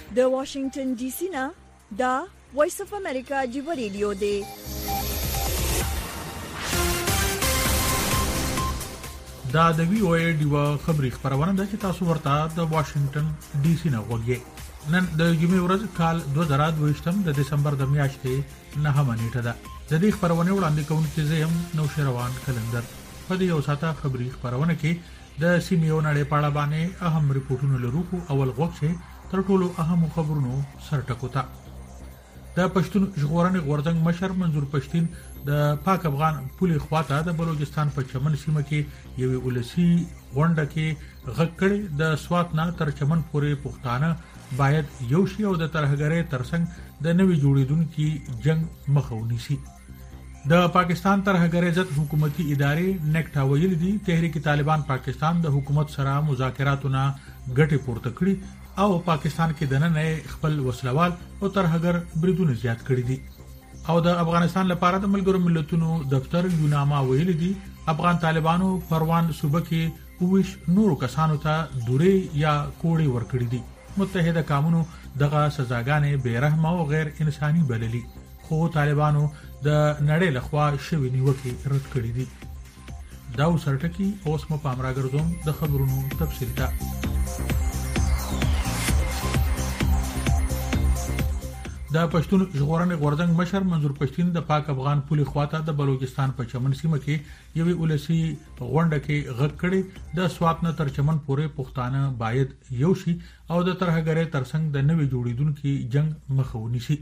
د واشنگټن ډي سي نه دا وایس اف امریکا جوړ ریډیو دی. دا د وی او ای ډیو خبری خبرونه ده چې تاسو ورته د واشنگټن ډي سي نه وګورئ. نن د جمعې ورځ کال 2022 د دسمبر د میاشتې 9 نیټه ده. د دې خبرونه وړاندې کوونکی زه هم نو شروان کلندر. په دې یو ساته خبری خبرونه کې د سیمې نړۍ په اړه باندې اهم ریپورتونه لرو. اول غوښه تر ټولو اهم خبرونو سرټکوتا. د پښتون ژغورنې غورځنګ مشر منظور پښتين د پاک افغان پولي خواته د بلوچستان په چمن سیمه کې یوې ولسی غونډه کې غږ کړی د سوات نه تر چمن پورې پښتانه باید یو شی او د ترهګرۍ ترڅنګ د نوي جوړیدونکو جنگ مخه ونیسي. د پاکستان ترهګرۍ ضد حکومتي ادارې نیکټا ویل دي تحریک طالبان پاکستان د حکومت سره مذاکراتونه ګټه پورته کړي او پاکستان کې دننه خپل وسلوال او ترهګر بریدونه زیات کړي دي. او د افغانستان لپاره د ملګرو ملتونو دفتر یوناما ویل دي افغان طالبانو پروان صوبه کې اوش نورو کسانو ته دوري یا کوړي ورکړي دي. متحده قومونو دغه سزاګانې بیرحمه او غیر انساني بللي، خو طالبانو د نړۍ لخوا شوی نیوکه رد کړې دي. دا وسرټکی اوس مو پام راګرځوم د خبرونو تفصیل ته. د پښتون ژغورنې غورځنګ مشر منظور پښتين د پاک افغان پولي خواته د بلوچستان په چمن سیمه کې یوې ولسی غونډه کې غږ کړی د سوات نه تر چمن پورې پښتانه باید یو شي او د ترهګرۍ ترڅنګ د نوي جوړیدونکو جنگ مخه ونیسي.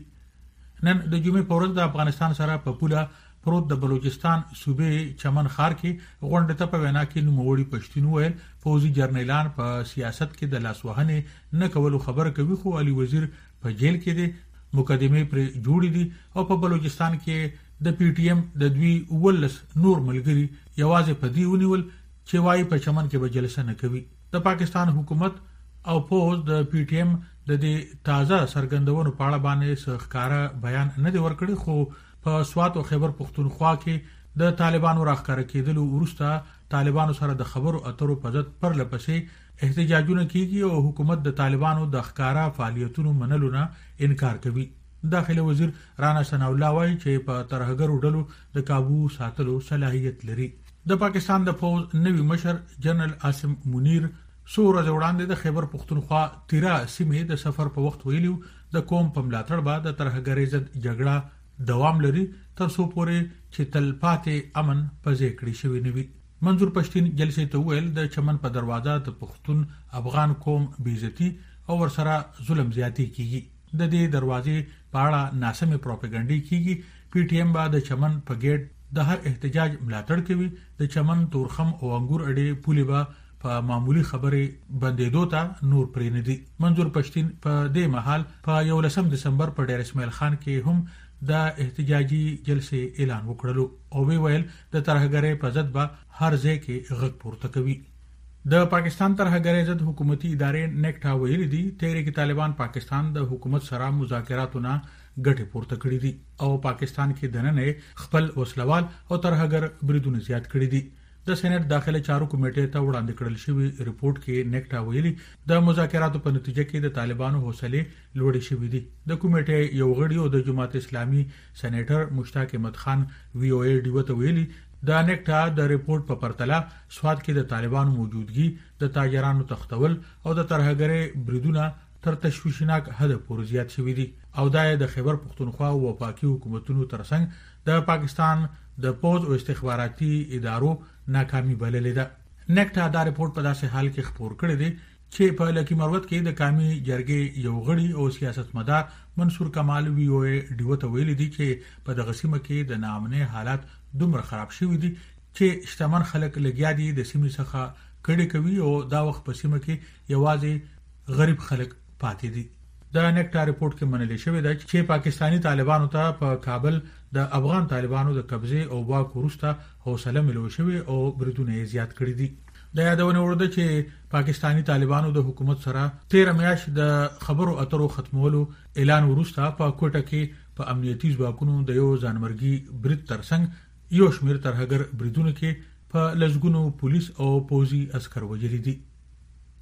نن د جمعې په ورځ د افغانستان سره په پوله پروت د بلوچستان صوبې چمن خار کې غونډه ته په وینا کې نوموړي پښتون ویل فوزي جرنیلان په سیاست کې د لاسوهنې نه کولو خبر کوي، خو علي وزیر په جیل کې دی. مقدمه پر جوړې دي او په بلوچستان کې د پی ټی ایم د دوی ولس نور ملګری یوازې په دی ونیول چې وايي په چمن کې به جلسه نه کوي. د پاکستان حکومت او پوز د پی ټی ایم د دې تازه سرګندونو په اړه باندې ښکارا بیان نه دی ورکړی، خو په سوات او خیبر پختونخوا کې د طالبانو راخاره کېدلو وروسته طالبانو سره د خبرو اترو په ضد پر لپسې احتجاجونه کیږي او حکومت د طالبانو د ښکارا فعالیتونو منلو نه انکار کوي. داخله وزیر رانا ثناء الله وايي چې په ترهګرو ډلو د قابو ساتلو صلاحیت لري. د پاکستان د فوج نوي مشر جنرال عاصم منیر سور ځوړاندې د خیبر پختونخوا تیرا سیمې د سفر په وخت ویلو د قوم په ملاتړ بعد د ترهګرۍ ضد جګړه دوام لري تر څو پورې چې تلپاتې امن پځې کړی شوی نه وي. منظور پښتين جلسې ته ویل د چمن په دروازه د پښتون افغان قوم بیزتی او ورسره ظلم زیاتی کیږي. د دې دروازې په اړه ناسمه پروپاګاندا کیږي. پی ټی ایم بعد چمن په گیټ د هر احتجاج ملاتړ کوي. د چمن تورخم او انګور اډې پولی به په معمولی خبره بندیدو ته نور پرې نه دي. منظور پښتين په دې محل په 11 دسمبر په ډیر اسماعیل خان کې هم د احتجاجي جلسې اعلان وکړلو او ویل د ترهګرۍ په ضد به هر ځای کې غږ پورته کوي. د پاکستان ترهګرۍ ضد حکومتي ادارې نیکټا ویل دي تحریک طالبان پاکستان د حکومت سره مذاکراتونه ګټه پورته کړې دي او پاکستان کې دننه خپل وسلوال او ترهګر بریدونه زیات کړي دي. د سېنات داخله چارو کمیټې ته وړاندې کړل شوی ریپورت کې نیکټا ویلي د مذاکراتو په نتیجه کې د طالبانو حوصله لوړې شوې دي. د کمیټې یو غړي او د جماعت اسلامي سېنیټر مشتاق احمد خان وی او ای ډیو ته ویلي د نیکټا د ریپورت په پرتله سواد کې د طالبانو موجودګي د تاجرانو تختول او د ترهګرۍ بریدونه تر تشویشناک حد پورې زیات شوې دي او دا د خیبر پختونخوا او وفاقي حکومتونو ترڅنګ د پاکستان د پوز او استخباراتي ادارو ناکامي بللې ده. نیکټا دا ریپورت په داسې حال کې خبر کړی دی چې په لکی مروت کې د قومي جرګې یو غړي او سیاستمدار منصور کمال وی او ای ډیو ته ویلي دي چې په دغه سیمه کې د ناامنۍ حالات دومره خراب شوي دي چې شتمن خلک لګیا دي د سیمې څخه کډې کوي او دا وخت په سیمه کې یوازې غریب خلک پاتې دي. د نیکټا ریپورت کې منل شوی دی چې پاکستانی طالبانو ته په کابل د افغان طالبانو د قبضه او واک وروسته حوصله ملو شوی او بریدونه زیات کړی دي. د یادونه ورده چې پاکستانی طالبانو د حکومت سره 13 میاشت د خبرو اترو ختمولو اعلان وروسته په کوټه کې په امنیتي ځواکونو د یو ځانمرګي برید ترڅنګ یو شمیر ترهګر بریدونه کې په لزګونو پولیس او پوزي عسكر وجلي دي.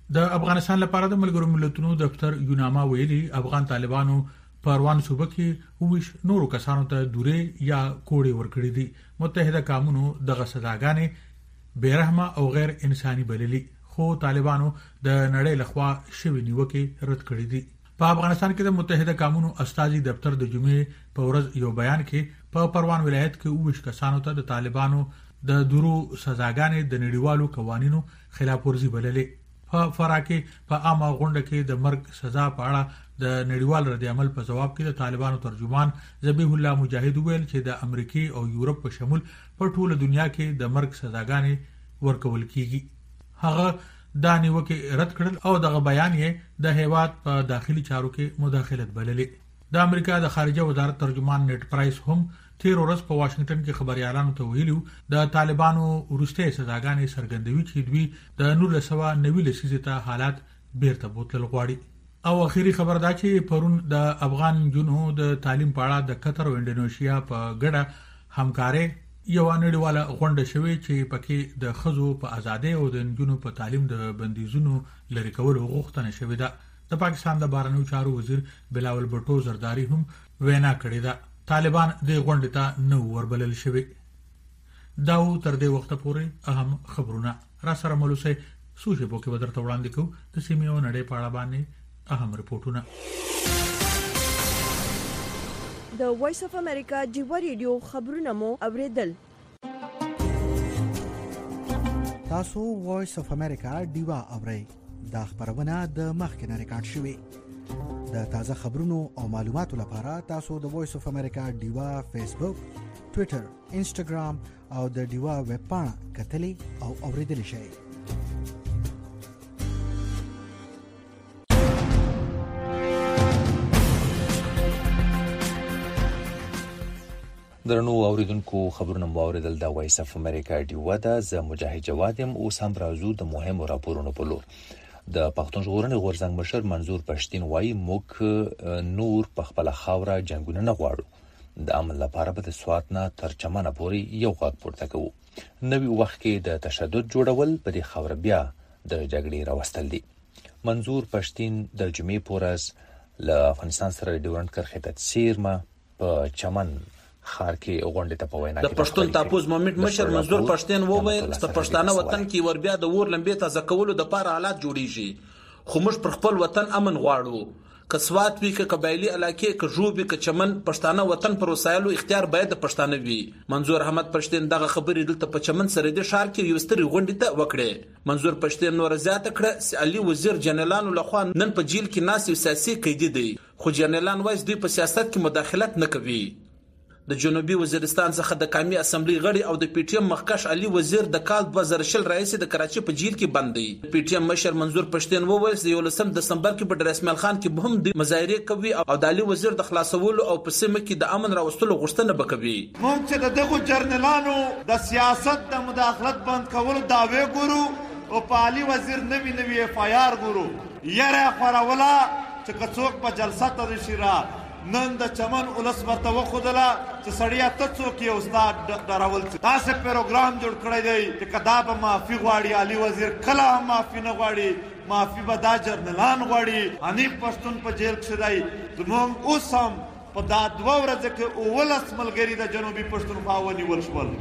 د افغانستان لپاره د ملګرو ملتونو دفتر یوناما ویلي افغان طالبانو پروان صوبه کې ویش نورو کسانو ته دوره یا کوړې ورکړې دي. متحده قومونو دغه سزاګانې بیرحمه او غیر انساني بللي، خو طالبانو د نړۍ لخوا شوی نیوکه رد کړې دي. په افغانستان کې د متحده قومونو استازي دفتر د جمعې په ورځ یو بیان کې په پروان ولایت کې ویش کسانو ته د طالبانو د دورو سزاګانې د نړیوالو قوانینو خلاف ورزي بللې. په فراه کې په عامه غونډه کې د مرګ سزا په اړه د نړیوال رد عمل په جواب کې د طالبانو ترجمان ذبیح الله مجاهد ویل چې د امریکای او یورپ په شمول په ټوله دنیا کې د مرګ سزاګانې ورکول کیږي. هغه دا نیوکه رد کړل او دغه بیان یې د هیواد په داخلي چارو کې مداخلت بللې. د امریکا د خارجه وزارت ترجمان نیټ پرایس هم تیر ورځ په واشنگټن کې خبريالانو ته ویلو د طالبانو ورسته سزاګانې سرګندوي چې دوی د 1990 لسیزه ته حالات بیرته بوتل غواړي. او اخیری خبر دا چې پرون د افغان جنو د تعلیم په اړه د قطر او انډونیشیا په ګډه همکاري یو نړیواله غونډه شوې چې پکې د خزو په ازادۍ او د نجونو په تعلیم د بندیزونو لري کولو غوښتنه شوې ده. د پاکستان د بهرنیو چارو وزیر بلاول بټو زرداری هم وینا کړې ده. طالبان د غونډې ته نو وربلل شوی. دا تر دې وخت پورې اهم خبرونه را سره ملوسه سوچې په کې بدرته وړاندې کوو. د سیمې او نړۍ په اړه باندې اهم رپورټونه. د وایس اف امریکا ډیوا ریډیو خبرونه مو اوریدل. تاسو وایس اف امریکا ډیوا اورئ. دا خبرونه د مخکنه ریکارډ شوې. د تازه خبرونو او معلوماتو لپاره تاسو د وایس اف امریکا ډیوا فیسبوک، ټوئیټر، انسټاګرام او د ډیوا ویب پاڼه کتلی او اوریدل شئ. درنو اوریدونکو خبرونه مو اوریدل د وایس اف امریکا ډیوا د ز مجاهد جوادم او سم راوزو د مهمو راپورونو په لور. د پښتون ژغورنې غورځنګ مشر منظور پښتين وایي موږ نور په خپل خاوره جنگونه نه غواړو. د امن لپاره به د سوات نه تر چمنه پورې یو غږ پورته کوو. نوې وخت کې د تشدد جوړول په دې خاوره بیا د جګړې راوستل دي. منظور پښتين د جمعې پورز له افغانستان سره ډیورنډ کرښې ته څیرمه په چمن خار کې غونډه ته په وینا کې د پښتون تاپوز مومنټ مشر منظور پښتين وویل چې پښتانه وطن کې ور بیا د ور لمبې تازه کولو د پاره حالات جوړیږي، خو موږ پر خپل وطن امن غواړو. که سوات وی که قبایلی علاقې که ژوبي که چمن پښتانه وطن پر وسایلو اختیار باید د پښتانه وي. منظور احمد پښتين دغه خبرې دلته په چمن سره د شار کې یو ستري غونډه ته وکړه. منظور پښتين نور زیاته کړه چې علي وزیر جنرالانو لخوا نن په جیل کې ناس یو سیاسي قیدی دی، خو جنرالان وایي دوی په سیاست کې مداخلت نه کوي. د جنوبي وزیرستان څخه د قومي اسمبلی غړي او د پی ټی ایم مخکښ علي وزیر د کال 2000 رئیس د کراچي په جیل کې بند دی. پی ټی ایم مشر منظور پښتين وویل چې 11 دسمبر کې په ډر اسماعیل خان کې به هم د مظاهره کوي او د علي وزیر د خلاصولو او په سیمه کې د امن راوستلو غوښتنه وکوي. موږ چې دغه جرنلانو د سیاست د مداخلت بند کولو داوی ګورو او په علي وزیر نوی اف آی آر ګورو. یره خورولا چې کڅوک په جلسه ته شي نن د چمن ولس ورته وخدله چې سړیا ته څوک یې استاد ډراول څه تاسو پروګرام جوړ کړی دی چې کدا به معافي غواړي علي وزیر کله هم معافي نه غواړي، معافي به دا جرنلان غواړي. حنیف پښتون په جیل کې دی. زموږ اوس هم په دا 2 ورځې کې 19 ملګري د جنوبي پښتونخوا ونیول شول.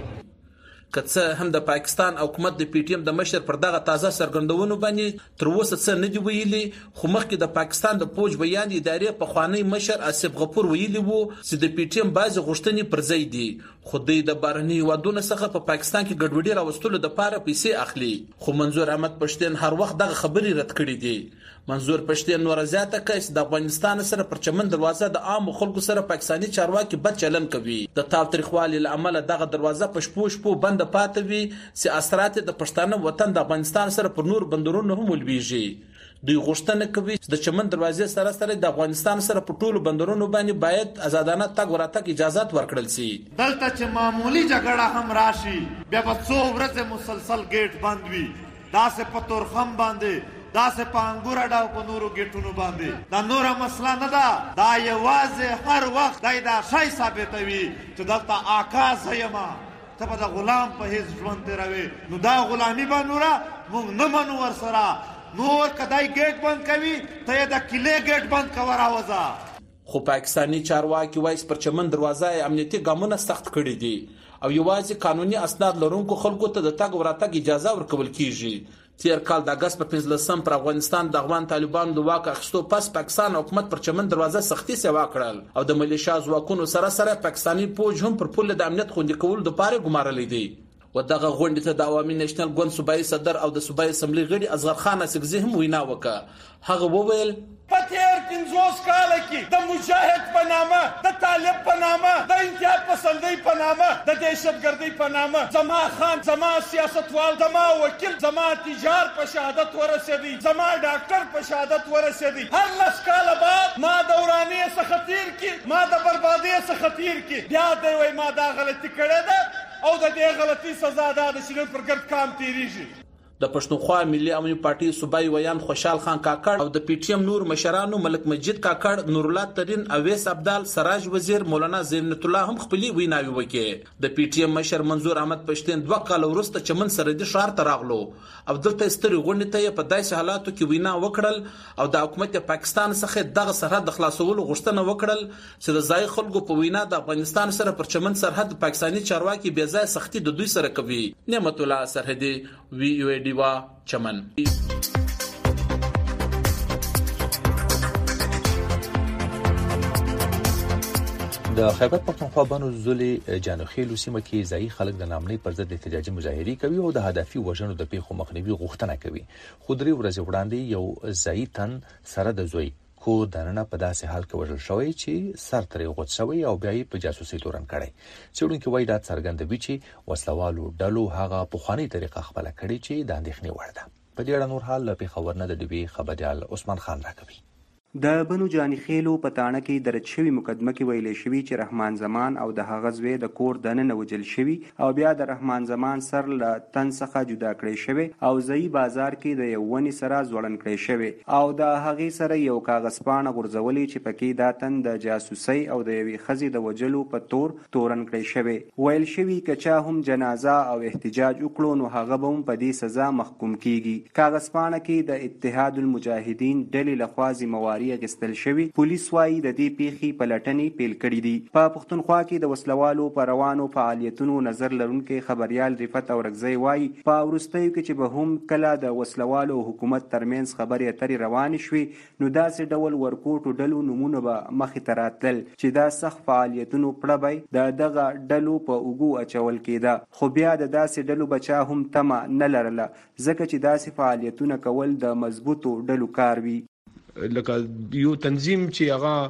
که څه هم د پاکستان حکومت د پی ټی ایم د مشر پر دغه تازه سرګندونو باندې تر اوسه څه نه دی ویلي، خو مخکې د پاکستان د فوج بیان ادارې په خوانی مشر آصف غفور ویلي وو چې د پی ټی ایم بعض غوښتنې پر ځای دي، خو د بهرني هیوادونو څخه په پاکستان کې ګډوډي راوستلو لپاره پیسې اخلي. خو منظور احمد پښتين هر وخت دغه خبرې رد کړې دي. منظور پښتين نور زیاته کوي چې د افغانستان سره پر چمن دروازه د عام خلکو سره پاکستاني چارواکي بد چلن کوي. د تاوتریخوالي لامل دغه دروازه په شپو بند پاتې وي چې اثرات د پښتانه وطن د افغانستان سره پر نور بندرونو هم ولويږي. دوی غوښتنه کوي چې د چمن دروازې سره د افغانستان سره په ټولو بندرونو باندې باید آزادانه تګ وراتګ اجازه ورکړل شي. دلته چې معمولی جګړه هم راشي بیا په 100 ورځې مسلسل گیټ بند وي، داسې په تورخم باندې داسې په انګور اډاو په نورو گیټونو باندې. دا نوره مسله نه ده، دا یوازې هر وخت دا شی ثابتوي چې دلته آقا زیما ته به د غلام په هیڅ ژوند تیروي. نو دا غلامي به نوره موږ نه منو ورسره. نور کدای گیټ بند کوي ته د کلی گیټ بند کوه راوځه. خو پاکستانی چارواکي وایي پر چمن دروازه امنیتي ګامونه سخت کړي دي او یوازې قانوني اسناد لرونکو خلکو ته د تګ وراتګ اجازه ورکول کیږي. تیر کال د اگست په 15 پر افغانستان د افغان طالبانو د واک اخیستو پس پاکستان حکومت پر چمن دروازه سختي سیوا کړل او د ملیشیا ځواکونو سره پاکستانی فوج هم پر پوله د امنیت خوندي کولو لپاره ګمارلې دي. ودغه غونډې ته د عوامي نېشنل ګوند صوبایي صدر او د صوبایي اسمبلی غړي اصغر خان اسګزي هم وینا وکړه. هغه وویل په تیر 50 کال کې د مجاهد په نامه د طالب په نامه د انتها پسندۍ په نامه د دهشتګردۍ په نامه زما خان زما سیاستوال زما وکیل زما تجار په شهادت ورسېدی زما ډاکټر په شهادت ورسېدی. هر لس کاله بعد ما دوراني څخه تیر کې ما د بربادي څخه تیر کې بیا دی وای ما دا غلطي کړې ده او د دې غلطي سزا ده چې پر ګرد کام تیریږي. د پښتونخوا ملي امنیت پارټي صوبایي ویان خوشحال خان کاکړ او د پی ټی ایم نور مشرانو ملک مجید کاکړ، نور الله ترین، اویس عبدال، سراج وزیر، مولانا زینت الله هم خپلې ویناوي وکړې. د پی ټی ایم مشر منظور احمد پښتين 2 کال وروسته چمن سرحدي ښار ته راغلو او دلته ستري غونډې ته په داسې حالاتو کې وینا وکړل او د حکومت پاکستان څخه دغه سرحد خلاصولو غوښتنه وکړل چې د ځای خلکو په وینا د افغانستان سره پر چمن سرحد پاکستانی چارواکي بې ځای سختي د دوی سره کوي. نعمت الله سرحدي، وی یو ای ډیوا، چمن. د خیبر پختونخوا بنو زولي جانوخیلو سیمه کې ځایي خلک د نامنۍ پر ضد احتجاجي مظاهرې کوي او د هدفي وژنو د پیښو مخنیوي غوښتنه کوي. خو 3 ورځې وړاندې یو ځایي تن سره د زوی کور دننه په داسې حال کې وژل شوی چې سر ترې غوڅ شوی او بیا یې په جاسوسي تورن کړی. څېړونکي وایي دا څرګندوي چې وسلوالو ډلو هغه پخوانۍ طریقه خپله کړې چې د اندېښنې وړ ده. په دې اړه نور حال له پېښور نه د ډیوي خبریال عثمان خان راکوي. د بنو جانخیلو په تاڼه کې درج شوی مقدمه کې ویلې شوی چې رحمان زمان او د هغه زوی د کور دننه وجل شوی او بیا د رحمان زمان سر له تن څخه جدا کړی شوی او ځایي بازار کې د یو ونې سره ځوړن کړی شوی او د هغې سره یو کاغذ پاڼه غورځولې چې پکې دا تن د جاسوسۍ او د یوې ښځې د وجلو په تورن کړی شوی. ویل شوی که چا هم جنازه او احتجاج وکړو نو هغه به هم په دې سزا محکوم کیږي. کاغذ پاڼه کې د اتحاد المجاهدین ډلې لخوا ذمہواري اخیستل شوی. پولیس وايي د دې پیښې پلټنې پیل کړې دي. په پښتونخوا کې د وسلوالو په روانو فعالیتونو نظر لرونکي خبريال رفت اورګزی وايي په وروستیو کې چې به هم کله د وسلوالو حکومت ترمنځ خبرې اترې روانې شوې نو داسې ډول ورکوټو ډلو نمونه به مخې ته راتلل چې دا سخت فعالیتونو پړه به دغه ډلو په اوږو اچول کېده. خو بیا د داسې ډلو بچا هم تمه نه لرله ځکه چې داسې فعالیتونه کول د مضبوطو ډلو کار وي. لکه یو تنظیم چې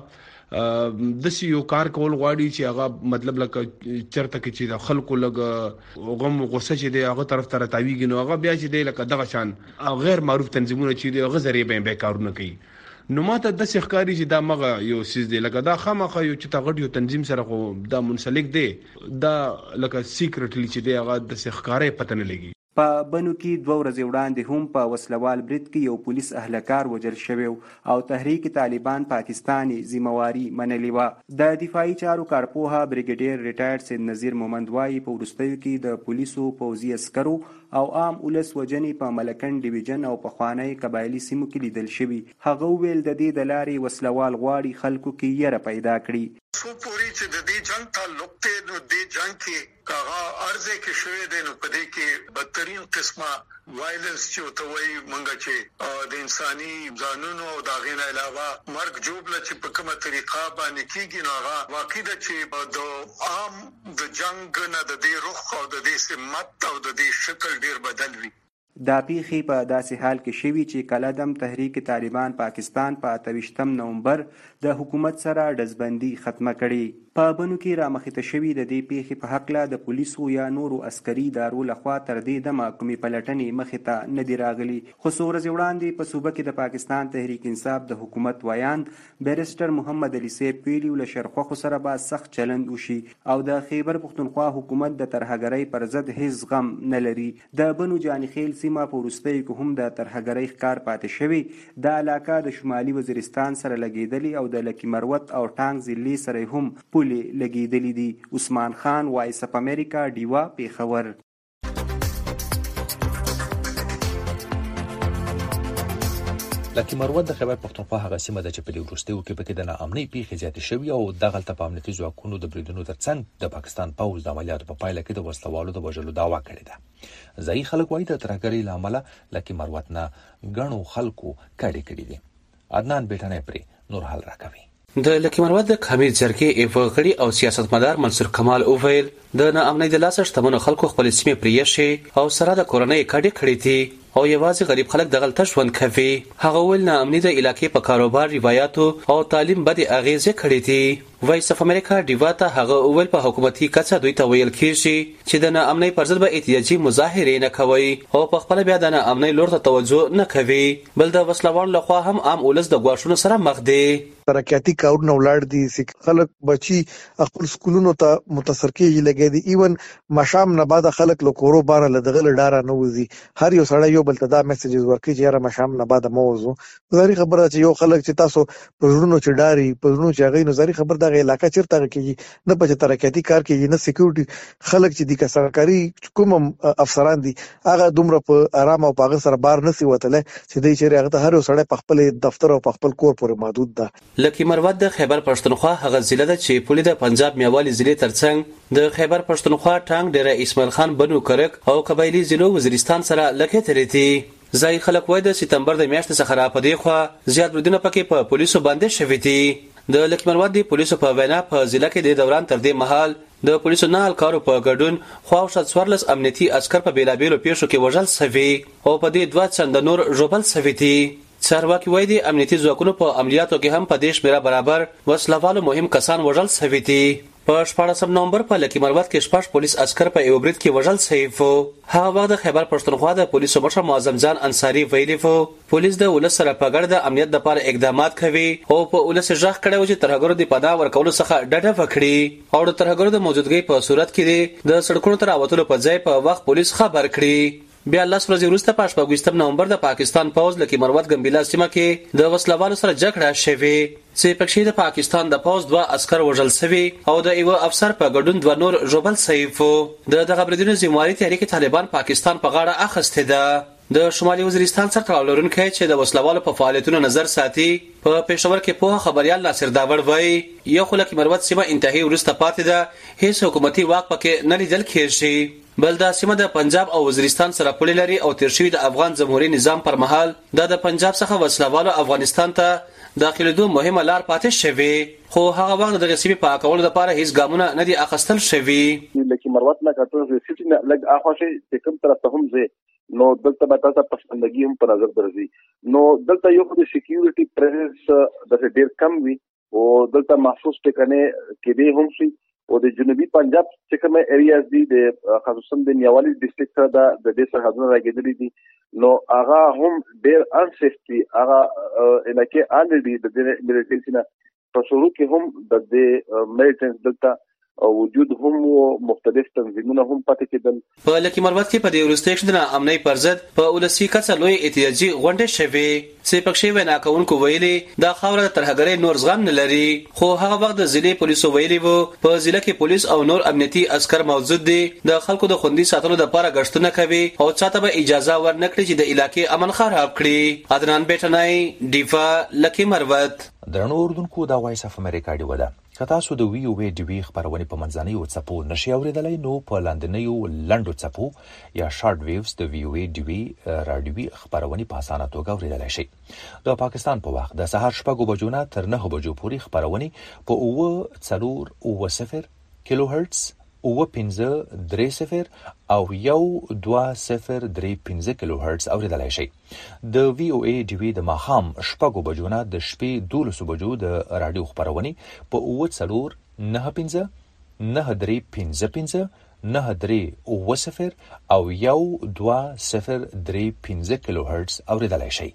هغه د یو کار کول غواړي چې هغه مطلب لکه چرته کې چې د خلکو لګ غم غوسه چې دی هغه طرف ته راتاویږي نو هغه بیا چې دی لکه دغه شان غیر معروف تنظیمونه چې دی هغه ذریعہ به کارونه کوي. نو ماته د ښکاری چې دا مغه یو سیس دی لکه دا خامخه یو چې تغړ یو تنظیم سره خو دا منسلک دی دا لکه سیکریټلی چې دی هغه د ښکارې پته نه لګي. په بنو کې 2 ورځې وړاندې هم په وسلوال برید کې یو پولیس اهلکار وژل شوی او تحریک طالبان پاکستاني ذمہواري منلې وه. د دفاعي چارو کارپوها بریګیډیر ریټایر سید نذیر مومند وايي په وروستیو کې د پولیسو پوځي عسکرو او عام ولس وجنې په ملکن ډیویژن او پخوانی قبایلی سیمو کې لیدل شوي. هغه ویل د دې د لارې وسلوال غواړي خلکو کې یره پیدا کړي. سو پوری چې د دې جنگ تعلق ته نو دې جنگ کې کاغه ارزه کې شوې ده نو په دې کې بدترین قسمه وایلنس چې توي مونږ چې د انساني ځانونو او دا غین علاوه مرګ جوړل چې په کومه طریقه باندې کیږي نو هغه واقع ده چې د عام د جنگ نه د دې رخ او د دې سمت او د دې شکل ډیر بدل وي. دا پیښې په داسې حال کې شوي چې کلدم تحریک طالبان پاکستان په 28 نومبر د حکومت سره ډزبندي ختمه کړي. په بنو کې رامخته شوي د دې پیښې په حق لا د پولیسو یا نورو عسکري ادارو لخوا تر دې دمه کومې پلټنې مخې ته نه دي راغلي. خو څو ورځې وړاندې په صوبه کې د پاکستان تحریک انصاف د حکومت ویاند بیرسټر محمد علي سیب ویلي له شرخوخو سره به سخت چلند وشي او د خیبر پښتونخوا حکومت د ترهګرۍ پر ضد هیڅ غم نه لري. د بنو جانخیل سیمه په وروستیو کې هم د ترهګرۍ ښکار پاتې شوی. دا علاقه د شمالي وزیرستان سره لګېدلې او د لکي مروت او ټانګ ضلعې سره هم پولې لګېدلې دي. عثمان خان، وایس اف امریکا، ډیوا، پیښور. لکه مروت د خیبر پښتونخوا هغه سیمه ده چې په دې وروستیو کې پکې د ناامنۍ پیښې زیاتې شوې او دغلته په امنیتي ځواکونو د بریدونو ترڅنګ د پاکستان پوځ د عملیاتو په پایله کې د وسلوالو د وژلو دعوا کړې ده. ځایي خلک وایي د ترهګرۍ له امله لکه مروت نه ګڼو خلکو کډې دي. عدنان بیٹانه پرې نور حال راکوي. د لکه مروت د کامل جرګې ایفغړي او سیاستمدار منصور کمال اوویل د ناامنۍ د لاسه شتمنو خلکو خپل سیمې پریښي او سره د کورنۍ کډې دي او یوازې غریب خلک دغلته ژوند کوي. هغه ول ناامنۍ د علاقې په کاروبار، روایتو او تعلیم باندې اغیزه کړې دي. وایس اف امریکا ډیوا ته هغه اول په حکومتي کچه دوی ته ویل کیږي چې د ناامنۍ پر ضد به احتجاجي مظاهره نه کوي او په خپل بیا د ناامنۍ لور ته توجه نه کوي، بل د وسلوال لخوا هم عام ولس د غواښونو سره مخ دي. ترقیاتي کارونه ولاړ دي، خلک بچي خپل سکولونو ته متاثر کیږي لګي دي. ایون مشام نه بعد خلک له کورو بار له دغه ډاره نه وځي. هر یو سړی یو بل ته دا میسجز ورکړي چې یاره مشام نه بعد مو وځو. زری خبره چې یو خلک چې تاسو په ژوندونو چې ډاري په ژوندونو چې هغه نو زری خبر دغه علاقې چیرته کېږي نه په ترقیاتي کار کې نه سکیورټي خلک چې د سرکاري کوم افسران دي هغه دومره په آرام او په سره بار نسی وتله چې دوی چې هغه هر یو سړی په خپل دفتر او په خپل کور پورې محدود ده. لکه مروت د خیبر پښتونخوا هغه ضلع ده چې پولی د پنجاب میوالي ضلع ترڅنګ د خیبر پښتونخوا ټانګ ډیره اسماعیل خان بنو کرک او قبایلی ضلع وزیرستان سره لکه ترې دي. ځای خلک وایي د سپتمبر د میاشتې څخه را پدې خو زیات بریدونه پکې په پولیسو باندې شوي دي. د لکه مروت د پولیسو په وینا په ضلع کې د دوران تر دې مهال د پولیسو نه الکارو په ګډون خواوشت 14 امنیتي عسكر په بیلابیلو پیښو کې وژل شوي او په دې 2 چنده نور ژوبل شوي دي. چارواکي وایي د امنیتي ځواکونو په عملیاتو کې هم په دې شمیره برابر وسلوالو مهم کسان وژل شوي دي. په 14 نومبر په لکه مروت کې 6 پولیس عسكر په یو برید کې وژل شوي وو. هغه وخت د خیبر پښتونخوا د پولیسو مشر معظم جان انصاری ویلي وو پولیس د ولس سره په ګډه د امنیت لپاره اقدامات کوي او په ولس ځخ کړي چې ترهګرو د پناه ورکولو څخه ډډه وکړي او د ترهګرو د موجودګۍ په صورت کې د سړکونو تر اوتلو په ځای په وخت پولیس خبر کړي. بیا 10 ورځې وروسته په 28 نومبر د پاکستان پوز لکه مروت ګمبیلا سیمه کې د وسلوالو سره جګړه شوه چې پکې د پاکستان د پوز 2 عسكر وژل شوي او د یو افسر په ګډون 2 نور ژوبل شوي وو. د دغه بریدونو ذمہواری تحریک طالبان پاکستان په غاړه اخیسته ده. د شمالي وزیرستان سره تړاو لرونکي چې د وسلوالو په فعالیتونو نظر ساتي په پېښور کې په خبريال ناصر داور وایي یو خلک مروت سیمه انتهایی ورسته پاتې ده هیڅ حکومتي واک پکې نه لیدل کېږي، بل دا سیمه د پنجاب او وزیرستان سره پولې لري او تیر شوی د افغان جمهوریت نظام پر مهال د پنجاب څخه وسلوالو افغانستان ته داخليدو مهمه لار پاتې شوی خو هغه وخت د غسیبي پاکولو لپاره هیڅ ګامونه نه دي اخیستل شوی. لکه مروت نه کټو سیټ نه لګ اخوشه چې کوم طرف ته هم زه نو دلته به تاسو پسندګي هم په نظر درځي نو دلته یو د سکیورټي پریزنس د ډیر کم وي او دلته محسوس ټکنه کې به هم شي او د جنوبي پنجاب چې کومه ایریاز دي د خصوصا د نیوالي ډیسټریکټ سره د دې سرحدونو راګېدلې دي نو هغه هم ډیر انسیفټي هغه الکه الریډي د ملیټنټ نه په شروع کې هم د ملیټنټ دلته او وجود هم مختلف تنظیمونه هم پاتې کېدل. په لکه مروت کې په دې وروستي کې د امنۍ پر ضد په ولسی کڅه لوی احتجاجي غونډه شوه چې پکښې وینا کوونکو ویلي دا خاوره د ترهګرۍ نور زغم نه لري خو هغه وخت د ضلع پولیسو ویلي وو په ضلع کې پولیس او نور امنیتي عسكر موجود دي د خلکو د خوندي ساتلو لپاره غشتونه کوي او چاته به اجازه ورنکړي چې د علاقې امن خراب کړي. عدنان بیٹنای دیفا لکه مروت. درنو اردوونکو دا وایس اف امریکا دی ودا که تاسو د وی او وی ډي وی خبرونه په منځنۍ او چپو نشي اوریدلای نو په لاندنۍ او لنډو چپو یا شارټ ویوز د وی او وی ډي وی رادیوي خبرونه په اسانه توګه اوریدلای شي. د پاکستان په وخت د سهار 6 بجو نه تر 9 بجو پورې خبرونه په 0 کیلو هرتز 0.30 او 1.2035 کیلو هرتز اوریدلای شي. د وی او ای ډي وی د ماخام 6 بجو نه د شپې 12 بجو د رادیو خبرونه په 0.95 9.35 9.30 او 1.2035 کیلو هرتز اوریدلای شي.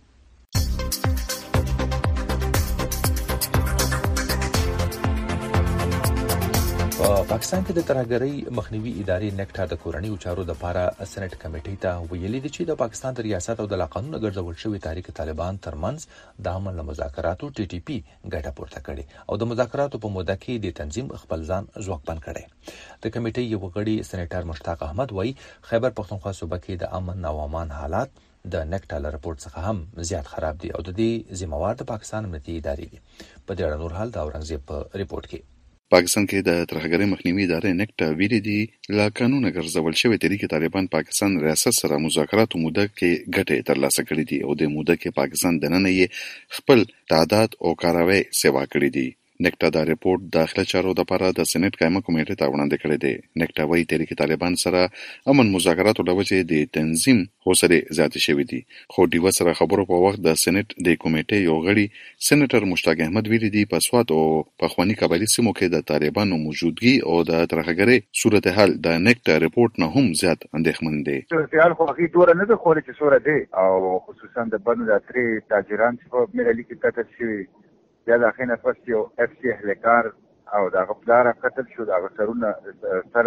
پاکستان کې د ترهګرۍ مخنیوي ادارې نکټا د کورنیو چارو د لپاره سېنات کمیټې ته ویلي دي چې د پاکستان د ریاست او د قانون ګرځول شوی تحریک طالبان ترمنځ د امن له مذاکراتو ټي ټي پی ګټه پورته کړي او د مذاکراتو په موده کې د تنظیم خپل ځان ځواکمن کړي. د کمیټې یو غړي سېنیټر مشتاق احمد وایي خیبر پختونخوا صوبه کې د امن او امان حالات د نکټا له رپورت څخه هم زیات خراب دي او د دې ذمہوار د پاکستان امنیتي ادارې دي. په دې اړه نور حال د اورنګزیب په ریپورت کې پاکستان کې د ترهګرۍ مخنیوي ادارې نکټا ویلي دي لا قانون ګرځول شوی تحریک طالبان پاکستان ریاست سره مذاکراتو موده کې ګټه ترلاسه کړې دي او د موده کې پاکستان دننه یې خپل تعداد او کاروي سیوا کړې دي. نکټا دا ریپورت داخله چارو د لپاره د سېنات قائمه کمیټې ته وړاندې کړی دی. نکټا وايي تحریک طالبان سره امن مذاکراتو د وجې د تنظیم حوصله زیاتې شوې دي. خو ډیوه سره خبرو په وخت د سېنات د کمیټې یو غړي سېنیټر مشتاق احمد ویلي دي په سوات او په خواني قبایلی سیمو کې د طالبانو موجودګي او د ترهګرۍ صورتحال د نکټا ریپورت نه هم زیات اندېښمن دي. صورتحال خو هغه ډوره نه ده خو چې سوره دی او خصوصا د بنو د اترې تاجران چې په ملي کې قتل شوي یا د اخینه پس یو اف سی اهلکار او د غفلار قتل شو د غسرونه سر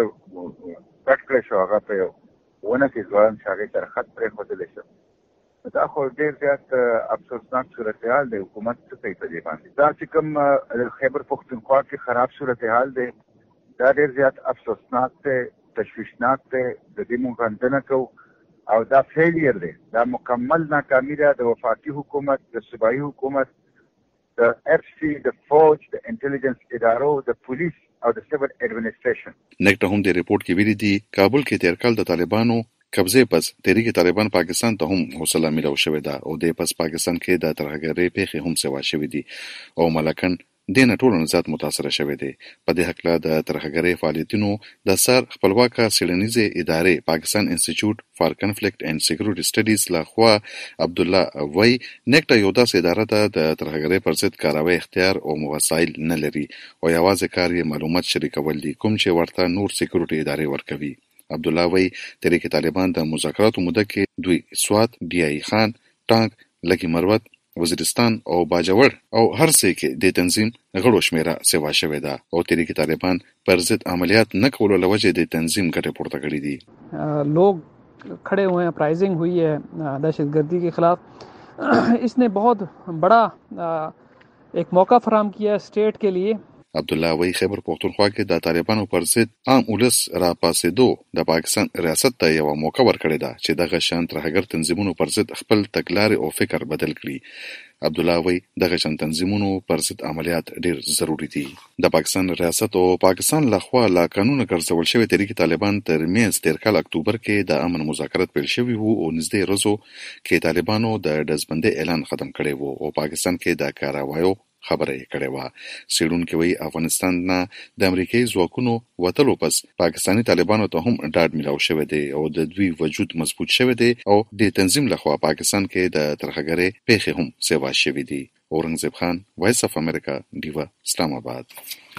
کټ کړی شو هغه په ونه کې ځوان شاګرد تر خط پرې خوتل شو. دا خو ډیر زیات افسوسناک صورتحال دی. حکومت څه کوي په دې باندې؟ دا چې کوم خیبر پختونخوا کې خراب صورتحال دی دا ډیر زیات افسوسناک دی، تشویشناک دی. د دې موږ غندنه کوو او دا فیلیر دی، دا مکمل ناکامي ده د وفاقي حکومت، د صوبایي حکومت، د اف سی، د فوج، د انټيليجنس ادارو، د پولیس او د سیول اډمنسټریشن. نکټا هم د ریپورت کې ویلي دي کابل کې تیر کال د طالبانو قبضه پس تحریک طالبان پاکستان ته هم حوصله ملو شوې ده او د پس پاکستان کې د ترهګرۍ پیښې هم سوا شوې دي او ملکن د ټولو نزاد متاثر شوې دي. په دې حق له د ترهګرۍ فعالیتونو د سر خپلواکه سیلنیزه ادارې پاکستان انسټیټیوټ فار کنفلیکټ اینڈ سکیورټي سټډیز لخوا عبد الله وای نکټا یو داسې اداره ده د ترهګرۍ پر ضد کاروي اختیار او وسایل نه لري او یوازې کار یې معلومات شریکول دي کوم چې ورته نور سکیورټي ادارې ورکوي. عبد الله وای تحریک طالبان د مذاکراتو موده کې دوی سوات، ډي ای خان، ټانک، لکی مروت، وزیرستان او باجوړ او هر څه کې د تنظیم غړو شمیره سیوا شوې ده او تحریک طالبان پر ضد عملیات نه کولو لوجه د تنظیم ګټه پورته کړې دي. لوگ کھڑے ہوئے ہیں، اپرائزنگ ہوئی ہے دہشت گردی کے خلاف. اس نے بہت بڑا ایک موقع فراہم کیا ہے اسٹیٹ کے لیے. عبد الله وی خیبر پختونخوا کې د طالبانو پر ضد عام ولس را پاسېدو د پاکستان ریاست ته یو موقع ورکړی ده چې دغه شان ترهګر تنظیمونو پر ضد خپل تګلارې او فکر بدل کړي. عبد الله وی دغه شان تنظیمونو پر ضد عملیات ډیر ضروری دي. د پاکستان ریاست او پاکستان لخوا لا قانون ګرځول شوی تحریک طالبان ترمنځ تیر کال اکتوبر کې د امن مذاکرات پیل شوي وو او نږدې ورځو کې طالبانو د ډزبندۍ اعلان ختم کړی وو او پاکستان کې د کاروایو خبره یې کړې وه. څېړونکي وایي افغانستان نه د امریکایي ځواکونو وتلو پس پاکستاني طالبانو ته هم ډاډ میلاو شوی دی او د دوی وجود مضبوط شوی دی او د تنظیم لخوا پاکستان کې د ترهګرۍ پیښې هم سیوا شوي دي. اورنګزیب خان، وایس اف امریکا، ډیوه، اسلام آباد.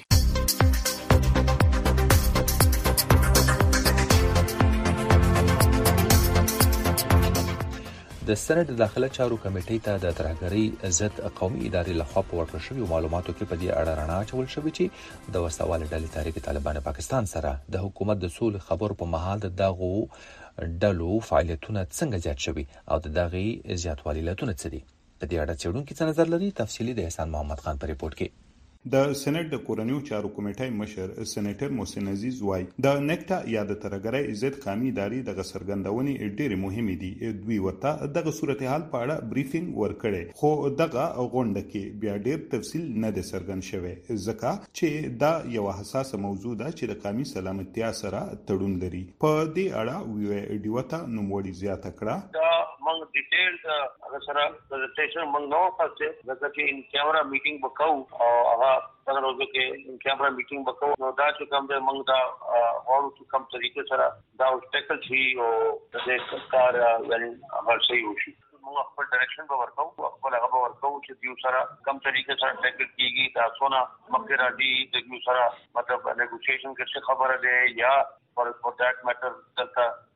د سېنات د داخله چارو کمیټې ته د ترهګرۍ ضد قومي ادارې لخوا په ورکړل شویو معلوماتو کې په دې اړه رڼا اچول شوې چې د وسوالې ډلې تحریک طالبان پاکستان سره د حکومت د سولې خبرو په مهال د دغو ډلو فعالیتونه څنګه زیات شوي او د دغې زیاتوالي علتونه څه دي. په دې اړه څېړونکي څه نظر لري؟ تفصیلي د احسان محمد خان په ریپورت کې. د سېنات د کورنیو چارو کمیټې مشر سېنیټر محسن عزیز وای د نکټا یا د ترهګرۍ ضد قومي ادارې د څرګندونې ډېرې مهمې دي. دوی ورته دغه صورتحال په اړه بریفینګ ورکړي خو دغه غونډه کې بیا ډېر تفصیل نه دی څرګند شوی ځکه چې دا یو حساسه موضوع ده چې د قومي سلامتیا سره تړون لري. په دې اړه وی ډیوته نوموړي زیاته کړه موږ ډیټیل هغه سره پریزنټیشن موږ نو پاتې ځکه چې ان کیمرا میټینګ وکاو او هغه په ورځو کې ان کیمرا میټینګ وکاو نو دا چې کوم د موږ دا هغه چې کوم طریقې سره دا ټیکل شي او د دې کار یعنی هغه صحیح وشي. موږ خپل ډایرکشن به ورکاو، خپل هغه به ورکاو چې یو سره کوم طریقې سره ټیکل کیږي دا څونه مخکې راځي د یو سره مطلب نیګوسییشن کې څه خبره ده یا for that matter دلته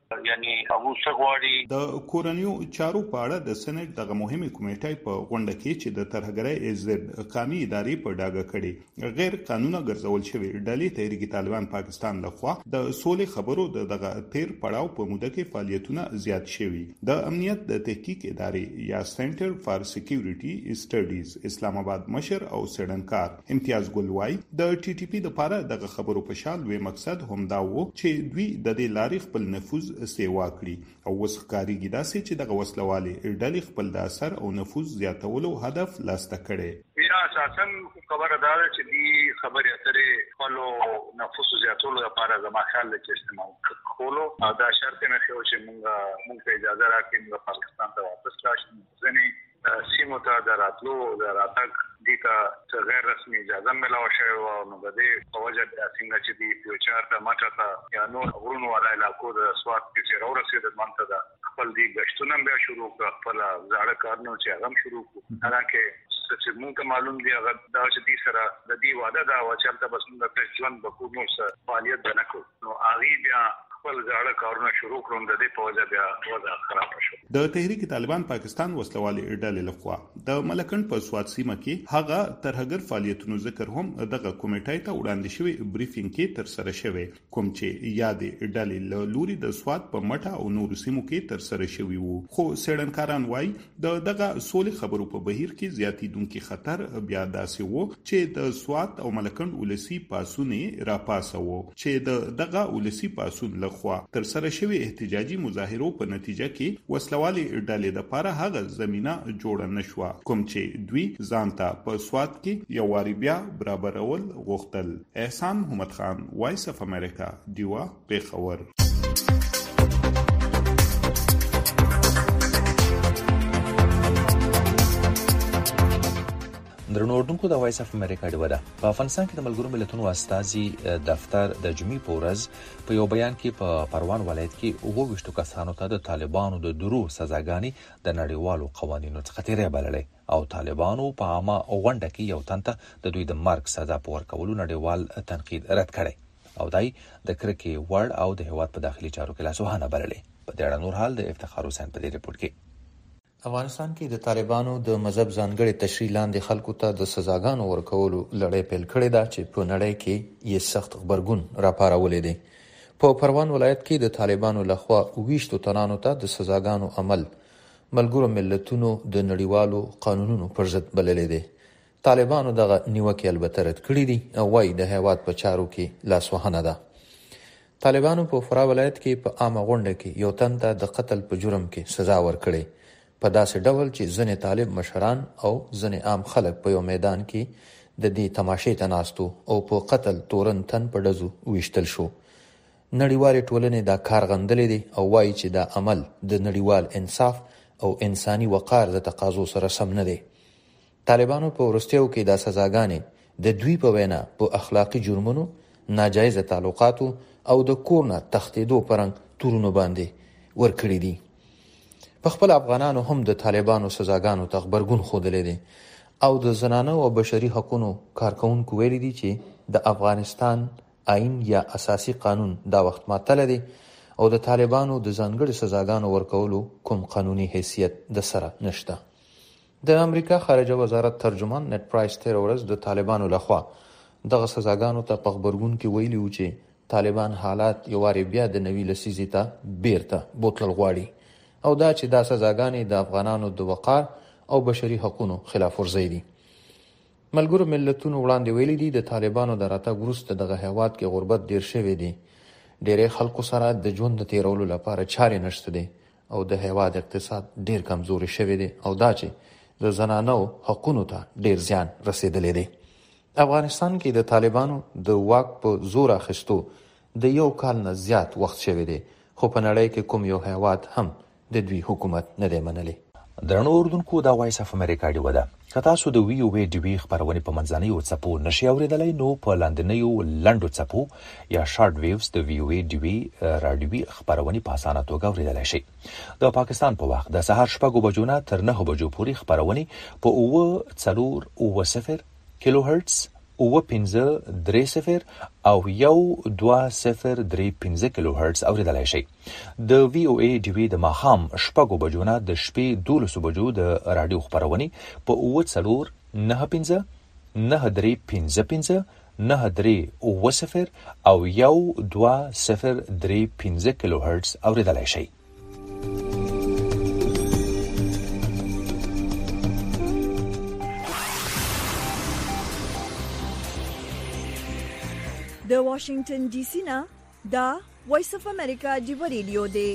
یعنی ابو سغواړي د کورنیو چارو په اړه د سېنات دغه مهمه کمیټه په غونډه کې چې د ترهګرۍ ضد قومي ادارې په ډاګه کړي غیر قانوني ګرځول شوی ډلې تحریک طالبان پاکستان لخوا د سولې خبرو دغه تیر پړاو په موده کې فعالیتونه زیات شوي د امنیت د تحقیق ادارې یا سنټر فار سکیورټي سټډیز اسلام آباد مشر او سړنکار امتیاز ګلوای د ټي ټي پی لپاره دغه خبرو په شان وی مقصد هم دا و چې دوی د دې لارې خپل نفوذ سیوا کړي او وسخکاریږي داسې چې دغه وسلوالي ډلې خپل د اثر او نفوذ زیاتولو هدف لاسته کړي یا اساساً خبره دا ده چې دی خبرې اترې خپل نفوذ زیاتولو لپاره زما خیال دی چې استعمال کولو او دا شرط نه شو چې موږ اجازه راکړي موږ پاکستان ته واپس راشو ځنې سیمو ته دراتلو دراتګ دیتا غیر رسمي اجازه ملاو شوی او نو د دې په وجه د څنګه چې دی فیوچر ته ماټه ته یا نو غرونو والا علاقو د سواد کې راورسېد مانته دا خپل دی غشتونه بیا شروع کړ خپل ځاړه کارنو چې هغه شروع کړ حالانکه چې موږ معلوم دی هغه دا چې دې سره د دې واده دا و چې تاسو بس موږ په ژوند بکو نو فعالیت نه کوو نو هغه بیا خپل ځاړه کارونه شروع کړو د دې په وجه بیا وضع خراب شو د تحریک طالبان پاکستان وسلوالي ډلې لخوا د ملکن په سواد سیمه کې هغه ترهګر فعالیتونو ذکر هم دغه کمیټې ته وړاندې شوی بریفینګ کې تر سره شوی کوم چې یادې ډلې لوري د سواد په مټه او نور سیمو کې تر سره شوی وو خو سړنکاران وای دغه سولې خبرو په بهیر کې زیاتیدونکو خطر بیا داسې وو چې د سواد او ملکن ولسی پاسونه را پاسو چې دغه ولسی پاسون خوا تر سره شوی احتجاجي مظاهرو په نتیجه کې وسلوالي ډلې د لپاره هغه زمينه جوړه نشوه کوم چې دوی ځانته په سواد کې یو واری بیا برابرول غوښتل احسان محمد خان وایس اف امریکا دیوا پیښور درنو اردوونکو د وایس اف امریکا دی ودا په افغانستان کې د ملګرو ملتونو استازي دفتر د جمعې پورز په یو بیان کې په پروان ولایت کې 22 کسانو ته د طالبانو د درو سزاګانی د نړیوالو قوانینو څخه تیرې بللې او طالبانو په عامه غونډه کې یو تنته د دوی د مرګ سزا په ورکولو نړیوال تنقید رد کړي او دای د کرکې ورډ او د هیواد په داخلي چارو کې لاسوهانه بللې په دې اړه نور حال د افتخار حسین په دې رپورت کې افغانستان کې د طالبانو د مذهب ځانګړي تشریح لاندې خلکو ته د سزاګانو ورکولو لړۍ پیل کړې ده چې په نړۍ کې یې سخت خبرګون راپارولې دي. په پروان ولایت کې د طالبانو لخوا 20 تنانو ته د سزاګانو عمل ملګرو ملتونو د نړیوالو قانونونو پر ضد بللې دي. طالبانو دغه نیوکې البته رد کړې دي او وايي د هیواد په چارو کې لاسوهنه ده. طالبانو په فرا ولایت کې په عامه غونډه کې یو تن ته د قتل په جرم کې سزا ورکړې په داسې ډول چې ځنې طالب مشران او ځنې عام خلک په یو میدان کې د دې تماشې ته ناستو او په قتل تورن تن په ډزو ویشتل شو. نړیوال ټولنې دا کار غندلې دي او وایي چې دا عمل د نړیوال انصاف او انساني وقار د تقاضو سره سم نه دی. طالبانو په ورستیو کې دا سزاګانې د دوی په وینا په اخلاقی جرمونو، ناجایز تعلقاتو او د کورنه تختیدو پرنګ تورونو باندې ورکړي دي. په خپل افغانانو هم د طالبانو سزاګانو ته خبرګون خوده دي او د زنانه او بشري حقوقو کارکونکو ویلي دي چې د افغانستان آئین یا اساسي قانون دا وخت ماتل دي او د طالبانو د ځانګړي سزاګانو ورکولو کوم قانوني حیثیت د سره نشته. د امریکا خارجه وزارت ترجمان نت پرایس تیر ورځ د طالبانو لخوا دغه سزاګانو ته په خبرګون کې ویلي و چې طالبان حالات یو واری بیا د نوی لسیزې ته بیرته بوتل غواړي او دا چې دا سزاګانې د افغانانو د وقار او بشري حقوقو خلاف ورزي دي. ملګرو ملتونو وړاندې ویلي دي د طالبانو د راتګ وروسته دغه هیواد کې غربت ډیر شوی دی. ډېری خلکو سره د ژوند تیرولو لپاره چارې نشته دي او د هیواد اقتصاد ډیر کمزوري شوی دی او دا چې د زنانو حقوقو ته ډیر زیان رسیدلی دی. افغانستان کې د طالبانو د واک په زور اخیستو د یو کال نه زیات وخت شوی دی خو په نړۍ کې کوم یو هیواد هم د دوی حکومت نه دی منلی. درنو اردوونکو د وایس اف امریکا دی ودا که تاسو د ویو وی ډي وی خبرونه په منځنیو څپو نشي اوریدلای نو په لاندنیو لنډو څپو یا شارټ ویوز د ویو وی ډي وی رادیوي خبرونه په اسانه توګه اوریدلای شي. د پاکستان په وخت د سهار 6 بجو نه تر 9 بجو پورې خبرونه په 940 کیلو هرتز 9530 او 1203 کیلو هرتز اوریدلای شي. د وی او ای ډي وی د ماخام شپږو بجو نه د شپې 12 بجو د رادیو خبرونه په 9495 9355 9390 او 1203 کیلو هرتز اوریدلای شي. د واشنگټن ډي سي نه دا وایس اف امریکا جیو ریډیو دی.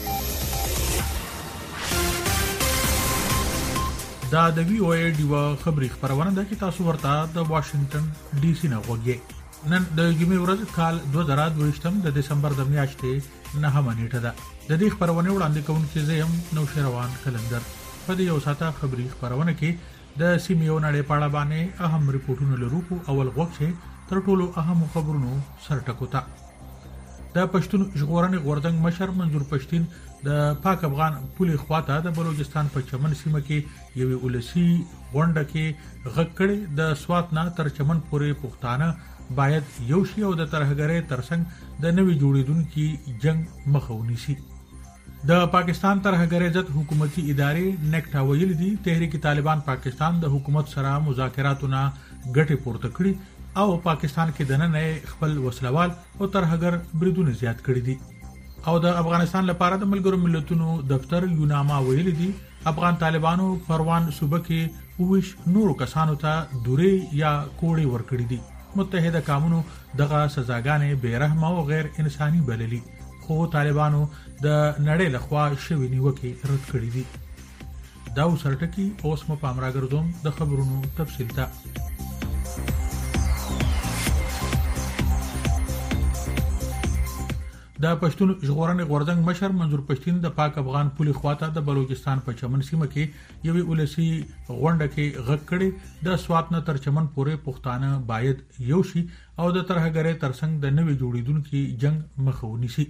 دا د وی او ای ډیوا خبری خبرونه ده چې تاسو ورته د واشنگټن ډي سي نه غوږی. نن د جمعې ورځ کال 2023 د دسمبر د میاشتې 9 نیټه ده. د دې خبرونه وړاندې کوونکی زم نو شروان کلندر. په دې یو ساته خبری خبرونه کې د سیمې نړۍ په اړه باندې اهم ریپورتونه لرو. اول وخت تر ټولو اهم خبرونو سرټکوتا. د پښتون ژغورنې غورځنګ مشر منظور پښتين د پاک افغان پولي خواته د بلوچستان په چمن سیمه کې یوې ولسی غونډه کې غږ کړي د سوات نه تر چمن پورې پښتانه باید یو شی او د ترهګرۍ ترڅنګ د نوې جوړیدونکو جنگ مخه ونیسي. د پاکستان ترهګرۍ ضد حکومتي ادارې نیکټا ویل دي تحریک طالبان پاکستان د حکومت سره مذاکراتونه ګټه پورته کړي او پاکستان کې دننه خپل وسلوال او ترهګر بریدونه زیات کړي دي. او د افغانستان لپاره د ملګرو ملتونو دفتر یوناما ویل دي افغان طالبانو پروان صوبه کې وښ نورو کسانو ته دوري یا کوړي ورکړي دي. متحده قومونو دغه سزاګانې بیرحمه او غیر انساني بللي، خو طالبانو د نړۍ لخوا شوی نیوکه رد کړې دي. دا وسرټکی اوس مو پامراګردوم د خبرونو تفصیل ته. د پښتون ژغورنې غورځنګ مشر منظور پښتين د پاک افغان پولي خواته د بلوچستان په چمن سیمه کې یوې ولسی غونډه کې غږ کړي د سوات نه تر چمن پورې پښتانه باید یو شي او د ترهګرۍ ترڅنګ د نوې جوړیدونکو جنگ مخه ونیسي.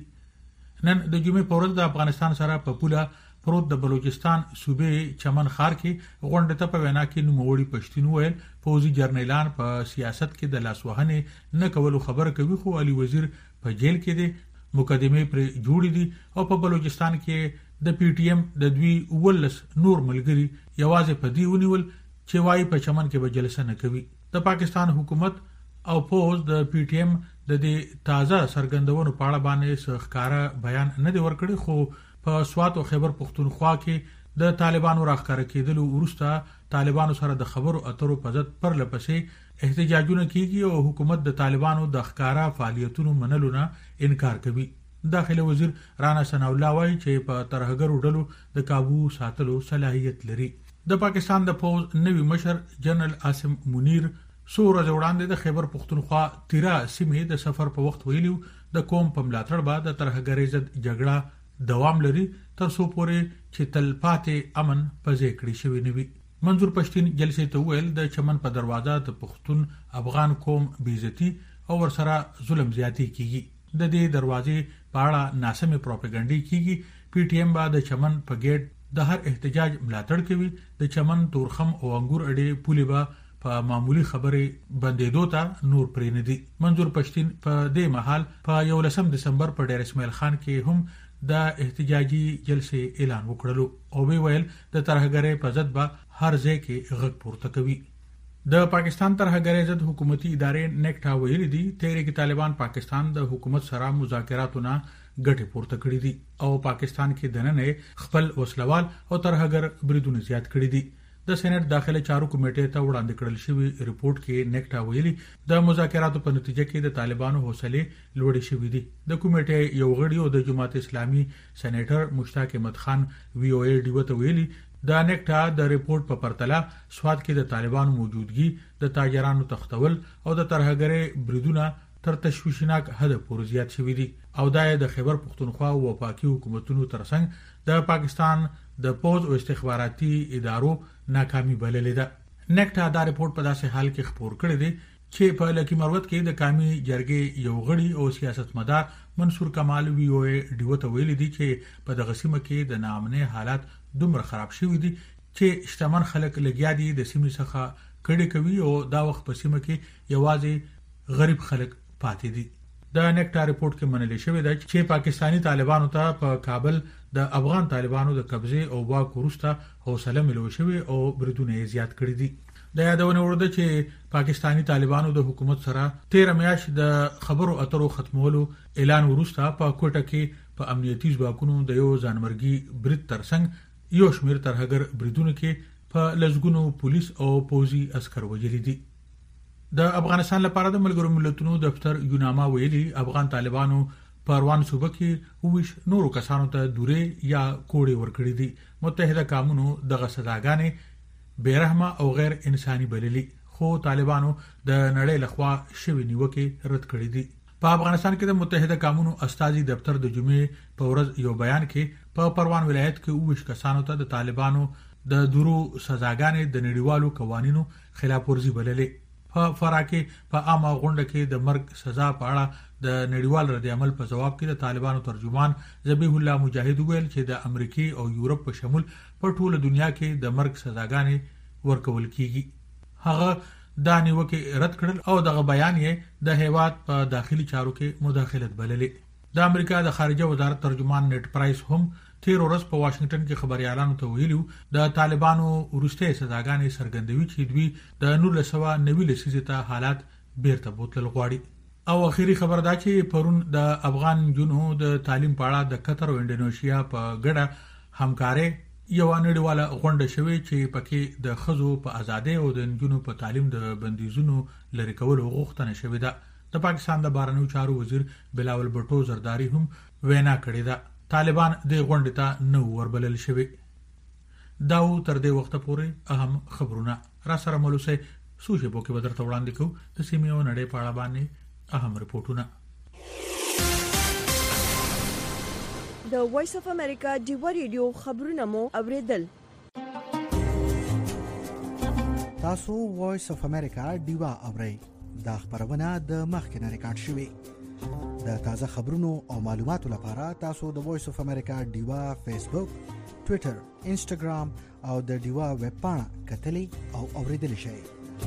نن د جمعې په ورځ د افغانستان سره په پوله پروت د بلوچستان صوبې چمن خار کې غونډه ته په وینا کې نوموړي پښتون ویل فوزي جرنیلان په سیاست کې د لاسوهنې نه کولو خبر کوي، خو علي وزیر په جیل کې دی. مقدمه پر جوړې دي او په بلوچستان کې د پی ټی ایم د دوی ولس نور ملګری یوازې په دی ونیول چې وايي په چمن کې به جلسه نه کوي. د پاکستان حکومت او پوز د پی ټی ایم د دې تازه سرګندونو په اړه باندې ښکارا بیان نه دی ورکړی، خو په سوات او خیبر پختونخوا کې د طالبانو راخکاره کېدلو وروسته طالبانو سره د خبرو اترو په ضد پرلپسې احتجاجونه کیږي او حکومت د طالبانو د ښکارا فعالیتونو منلو نه انکار کوي. داخله وزیر رانا ثنا الله وايي چې په ترهګرو ډلو د قابو ساتلو صلاحیت لري. د پاکستان د پوز نوی مشر جنرال عاصم منیر سور از وړاندې د خیبر پختونخوا تیرا سیمې د سفر په وخت ویلو د قوم په ملاتړ بعد د ترهګرۍ ضد جګړه دوام لري تر څو پورې چې تلپاتې امن پځې کړی شوی نه وي. منظور پښتين جلسې ته ویل د چمن په دروازه د پښتون افغان قوم بیزتی او ورسره ظلم زیاتی کیږي. د دې دروازې په اړه ناسمه پروپاګاندا کیږي. پی ټی ایم بعد چمن په گیټ د هر احتجاج ملاتړ کوي. د چمن تورخم او انګور اډې پولې با په معمولی خبره بندیدو ته نور پرې نه دي. منظور پښتين په دې محل په 11 دسمبر په ډیر اسماعیل خان کې هم د احتجاجي جلسې اعلان وکړلو او ویل د ترهګرۍ په ضد به هر ځای کې غږ پورته کوي. د پاکستان ترهګرۍ ضد حکومتي ادارې نیکټا ویل دي تحریک طالبان پاکستان د حکومت سره مذاکراتونه ګټه پورته کړې دي او پاکستان کې دننه خپل وسلوال او ترهګر بریدونه زیات کړي دي. د سېنات داخله چارو کمیټې ته وړاندې کړل شوی ریپورت کې نیکټا ویلي د مذاکراتو په نتیجه کې د طالبانو حوصله لوړې شوې دي. د کمیټې یو غړي او د جماعت اسلامي سېنیټر مشتاق احمد خان وی او ای ډیو ته ویلي د نیکټا د ریپورت په پرتله سواد کې د طالبانو موجودګي د تاجرانو تختول او د ترهګرۍ بریدونه تر تشویشناک حد پورې زیات شوې دي او د خیبر پختونخوا او وفاقي حکومتونو ترڅنګ د پاکستان د پوز او استخباراتي ادارو ناکامي بللې ده. نیکټا دا ریپورت په داسې حال کې خبر کړی دی چې په لکی مروت کې د قومي جرګې یو غړي او سیاستمدار منصور کمال وی او ای ډیو ته ویلي دي چې په دغه سیمه کې د ناامنۍ حالات دومره خراب شوي دي چې شتمن خلک لګیا دي د سیمې څخه کړي کوي او دا وخت په سیمه کې یوازې غریب خلک پاتې دي. د نیکټا ریپورت کې منل شوی دی چې پاکستانی طالبانو ته په کابل د افغان طالبانو د قبضه او واک وروسته حوصله ملو شوی او بریدونه زیات کړي دي. د یادونه ورده چې پاکستانی طالبانو د حکومت سره 13 میاشت د خبرو اترو ختمولو اعلان وروسته په کوټه کې په امنیتي ځواکونو د یو ځانمرګي برید ترڅنګ یو شمیر ترهګر بریدونه کې په لزګونو پولیس او پوځي عسكر وجلي دي. د افغانستان لپاره د ملګرو ملتونو دفتر یوناما ویلي افغان طالبانو پروان صوبه کې ویش نورو کسانو ته دوره یا کوړې ورکړې دي. متحده قومونو دغه سزاګانې بیرحمه او غیر انساني بللي خو طالبانو د نړۍ لخوا شوی نیوکه رد کړې دي. په افغانستان کې د متحده قومونو استازي دفتر د جمعې په ورځ یو بیان کې په پروان ولایت کې ویش کسانو ته د طالبانو د دورو سزاګانې د نړیوالو قوانینو خلاف ورزي بللي. په فراه کې په عامه غونډه کې د مرګ سزا په اړه د نړیوال رد عمل په جواب کې د طالبانو ترجمان ذبیح الله مجاهد ویل چې د امریکای او یورپ په شمول په ټوله دنیا کې د مرګ سزاګانې ورکول کیږي. هغه دا نیوکه رد کړل او دغه بیان یې د هیواد په داخلي چارو کې مداخلت بللې. د امریکا د خارجه وزارت ترجمان نیټ پرایس هم تیر ورځ په واشنگټن کې خبريالانو ته ویلو د طالبانو ورسته سزاګانې سرګندوي چې دوی د 1990 لسیزه ته حالات بیرته بوتل غواړي. او اخیری خبر دا چې پرون د افغان جنو د تعلیم په اړه د قطر او انډونیشیا په ګډه همکاري یو نړیواله غونډه شوې چې پکې د خزو په ازادۍ او د جنو په تعلیم د بندیزونو لری کولو غوښتنه شوې ده. د پاکستان د بهرنیو چارو وزیر بلاول بټو زرداری هم وینا کړې ده. طالبان د غونډې ته نو وربلل شوی. داو تر دې وخت پورې اهم خبرونه را سره مولوسه سوچې بوکې بدرته وړاندې کوو. د سیمې او نړۍ په اړه باندې اهم رپورټونه. د وایس اف امریکا ډیو ریډیو خبرونه مو اوریدل. تاسو وایس اف امریکا ډیوا اورئ. دا خبرونه د مخکنه ریکارډ شوی. د تازه خبرونو او معلوماتو لپاره تاسو د وایس اف امریکا ډیوا فیسبوک، ټوئیټر، انسټاګرام او د ډیوا ویب پاڼه کتلی او اوریدلی شئ.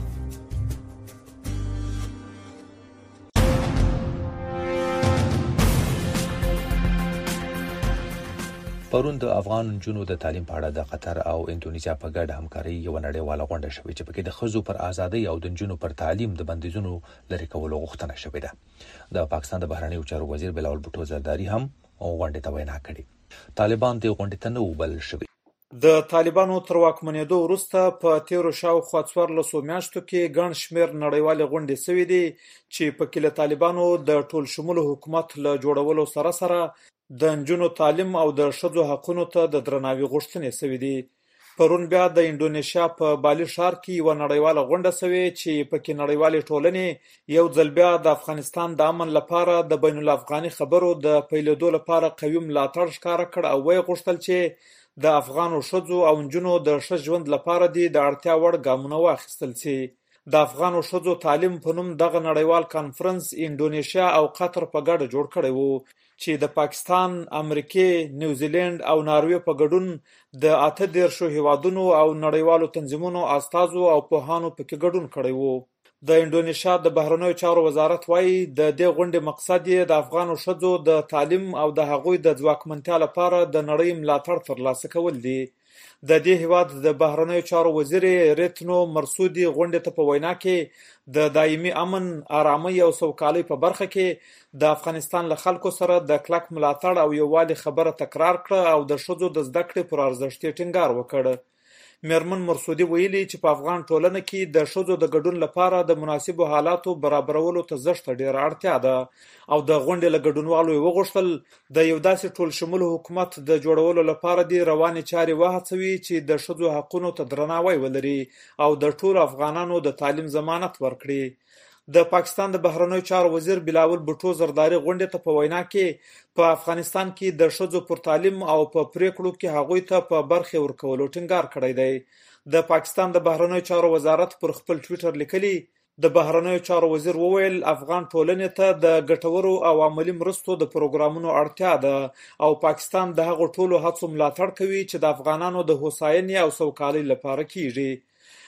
پرون د افغان جنو د تعلیم په اړه د قطر او انډونیزیا په ګډه همکاري یو نړیواله غونډه شوې چې پکې د خزو پر ازادۍ او د جنو پر تعلیم د بندیزونو لری کولو غوښتنه شوې ده. د پاکستان د بهرنیو چارو وزیر بلاول بټو زرداری هم غونډې ته وینا کړې. طالبان د غونډې ته نه وبلل شوي. د طالبانو تر واکمنېدو وروسته په تیرو شاوخوا 14 میاشتو کې ګڼ شمېر نړیوالې غونډې شوې دي چې پکې له طالبانو د ټول شموله حکومت له جوړولو سره سره د نجونو تعلیم او د ښځو حقونو ته د درناوي غوښتنې شوې دي. پرون بیا د انډونیشیا په بالي ښار کې یو نړیواله غونډه شوې چې پکې نړیوالې ټولنې یو ځل بیا د افغانستان د امن لپاره د بین الافغاني خبرو د پیلېدو لپاره قوي ملاتړ ښکاره کړ او ویې غوښتل چې د افغانو ښځو او نجونو د ښه ژوند لپاره د اړتیا وړ ګامونه واخیستل شي. د افغانو ښځو تعلیم په نوم دغه نړیوال کانفرنس انډونیشیا او قطر په ګډه جوړ کړی وو چې د پاکستان، امریکای، نیوزیلند او ناروې په ګډون د 18 هیوادونو او نړیوالو تنظیمونو استازو او پوهانو پکې ګډون کړی وو. د انډونیشیا د بهرنیو چارو وزارت وايي د دې غونډې مقصد یې د افغانو ښځو د تعلیم او د هغوی د ځواکمنتیا لپاره د نړۍ ملاتړ ترلاسه کول دي. د دې هیواد د بهرنیو چارو وزیر ریتنو مرسودي غونډې ته په وینا کې د دایمي امن، آرامۍ او سوکالۍ په برخه کې د افغانستان له خلکو سره د کلک ملاتړ او یووالي خبره تکرار کړه او د ښځو د زده کړې پر ارزښت ټینګار وکړ. میرمن مرسودي ویلي چې په افغان ټولنه کې د ښځو د ګډون لپاره د مناسبو حالاتو برابرولو ته زښته ډیره اړتیا ده او د غونډې له ګډونوالو یې وغوښتل د یو داسې ټول شموله حکومت د جوړولو لپاره د روانې چارې وهڅوي چې د ښځو حقونو ته درناوی ولري او د ټولو افغانانو د تعلیم ضمانت ورکړي. د پاکستان د بهرنیو چارو وزیر بلاول بټو زرداری غونډې ته په وینا کې په افغانستان کې د ښځو پر تعلیم او په پریکړو کې هغوی ته په برخه ورکولو ټینګار کړی دی. د پاکستان د بهرنیو چارو وزارت پر خپل ټوئیټر لیکلي د بهرنیو چارو وزیر وویل افغان ټولنې ته د ګټورو او عملی مرستو د پروګرامونو اړتیا ده او پاکستان د هغو ټولو هڅو ملاتړ کوي چې د افغانانو د هوساینې او سوکالۍ لپاره کیږي.